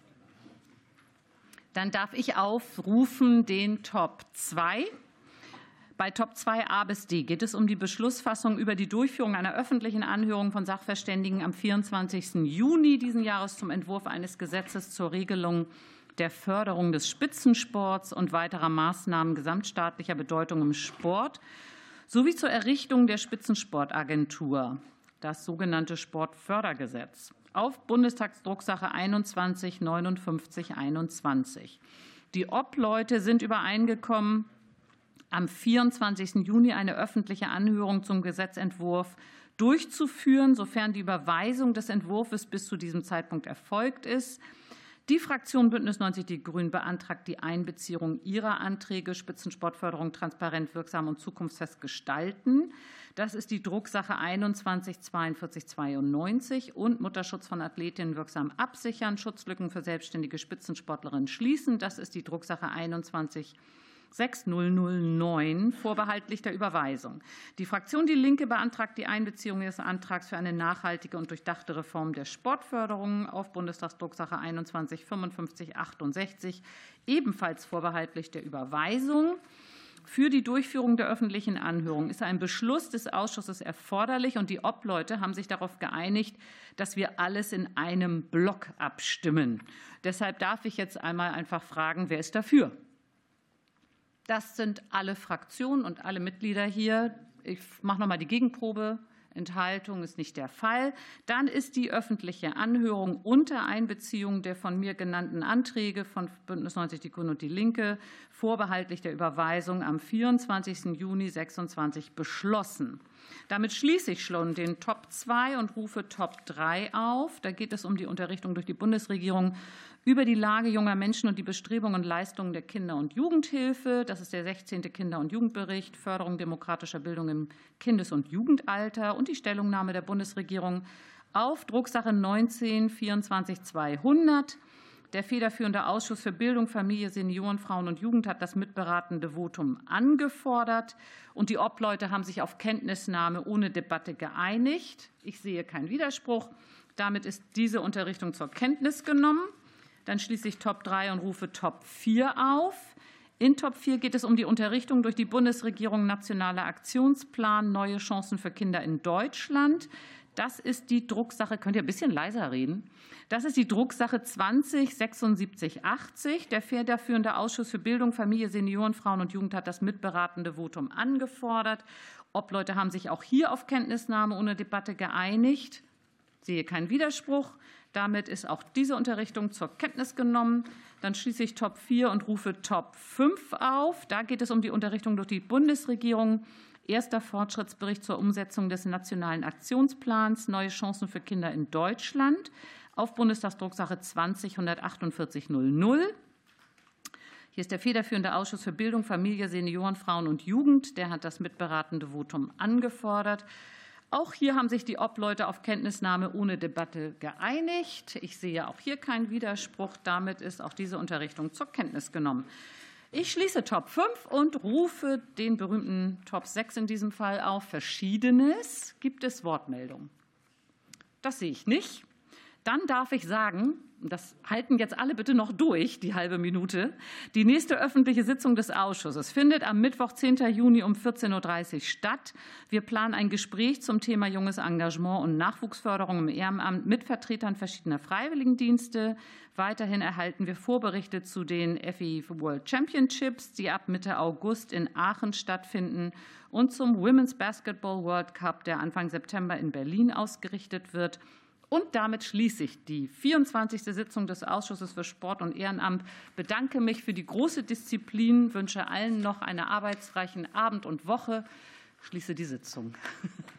Dann darf ich aufrufen den Top zwei. Bei Top zwei a bis d geht es um die Beschlussfassung über die Durchführung einer öffentlichen Anhörung von Sachverständigen am vierundzwanzigsten Juni diesen Jahres zum Entwurf eines Gesetzes zur Regelung der Förderung des Spitzensports und weiterer Maßnahmen gesamtstaatlicher Bedeutung im Sport sowie zur Errichtung der Spitzensportagentur, das sogenannte Sportfördergesetz, auf Bundestagsdrucksache einundzwanzig neunundfünfzig einundzwanzig. Die Obleute sind übereingekommen, am vierundzwanzigsten Juni eine öffentliche Anhörung zum Gesetzentwurf durchzuführen, sofern die Überweisung des Entwurfs bis zu diesem Zeitpunkt erfolgt ist. Die Fraktion Bündnis neunzig Die Grünen beantragt die Einbeziehung ihrer Anträge Spitzensportförderung transparent, wirksam und zukunftsfest gestalten. Das ist die Drucksache einundzwanzig zweiundvierzig zweiundneunzig und Mutterschutz von Athletinnen wirksam absichern, Schutzlücken für selbstständige Spitzensportlerinnen schließen. Das ist die Drucksache einundzwanzig sechstausendneun, vorbehaltlich der Überweisung. Die Fraktion Die Linke beantragt die Einbeziehung des Antrags für eine nachhaltige und durchdachte Reform der Sportförderung auf Bundestagsdrucksache einundzwanzig fünfundfünfzig achtundsechzig, ebenfalls vorbehaltlich der Überweisung. Für die Durchführung der öffentlichen Anhörung ist ein Beschluss des Ausschusses erforderlich, und die Obleute haben sich darauf geeinigt, dass wir alles in einem Block abstimmen. Deshalb darf ich jetzt einmal einfach fragen, wer ist dafür? Das sind alle Fraktionen und alle Mitglieder hier. Ich mache noch mal die Gegenprobe. Enthaltung ist nicht der Fall. Dann ist die öffentliche Anhörung unter Einbeziehung der von mir genannten Anträge von Bündnis neunzig Die Grünen und Die Linke vorbehaltlich der Überweisung am vierundzwanzigsten Juni sechsundzwanzig beschlossen. Damit schließe ich schon den Top zwei und rufe Top drei auf. Da geht es um die Unterrichtung durch die Bundesregierung über die Lage junger Menschen und die Bestrebungen und Leistungen der Kinder- und Jugendhilfe. Das ist der sechzehnte Kinder- und Jugendbericht, Förderung demokratischer Bildung im Kindes- und Jugendalter und die Stellungnahme der Bundesregierung auf Drucksache neunzehn vierundzwanzig zweihundert. Der federführende Ausschuss für Bildung, Familie, Senioren, Frauen und Jugend hat das mitberatende Votum angefordert, und die Obleute haben sich auf Kenntnisnahme ohne Debatte geeinigt. Ich sehe keinen Widerspruch. Damit ist diese Unterrichtung zur Kenntnis genommen. Dann schließe ich Top drei und rufe Top vier auf. In Top vier geht es um die Unterrichtung durch die Bundesregierung Nationaler Aktionsplan Neue Chancen für Kinder in Deutschland. Das ist die Drucksache, könnt ihr ein bisschen leiser reden? Das ist die Drucksache zwanzig sechsundsiebzig achtzig. Der federführende Ausschuss für Bildung, Familie, Senioren, Frauen und Jugend hat das mitberatende Votum angefordert. Obleute haben sich auch hier auf Kenntnisnahme ohne Debatte geeinigt. Ich sehe keinen Widerspruch. Damit ist auch diese Unterrichtung zur Kenntnis genommen. Dann schließe ich Top vier und rufe Top fünf auf. Da geht es um die Unterrichtung durch die Bundesregierung. Erster Fortschrittsbericht zur Umsetzung des Nationalen Aktionsplans Neue Chancen für Kinder in Deutschland auf Bundestagsdrucksache zwanzig achtundvierzig null null. Hier ist der federführende Ausschuss für Bildung, Familie, Senioren, Frauen und Jugend. Der hat das mitberatende Votum angefordert. Auch hier haben sich die Obleute auf Kenntnisnahme ohne Debatte geeinigt. Ich sehe auch hier keinen Widerspruch. Damit ist auch diese Unterrichtung zur Kenntnis genommen. Ich schließe Top fünf und rufe den berühmten Top sechs in diesem Fall auf. Verschiedenes. Gibt es Wortmeldungen? Das sehe ich nicht. Dann darf ich sagen, das halten jetzt alle bitte noch durch, die halbe Minute, die nächste öffentliche Sitzung des Ausschusses findet am Mittwoch, zehnten Juni um vierzehn Uhr dreißig statt. Wir planen ein Gespräch zum Thema junges Engagement und Nachwuchsförderung im Ehrenamt mit Vertretern verschiedener Freiwilligendienste. Weiterhin erhalten wir Vorberichte zu den F I World Championships, die ab Mitte August in Aachen stattfinden, und zum Women's Basketball World Cup, der Anfang September in Berlin ausgerichtet wird. Und damit schließe ich die vierundzwanzigste Sitzung des Ausschusses für Sport und Ehrenamt, bedanke mich für die große Disziplin, wünsche allen noch einen arbeitsreichen Abend und Woche, schließe die Sitzung.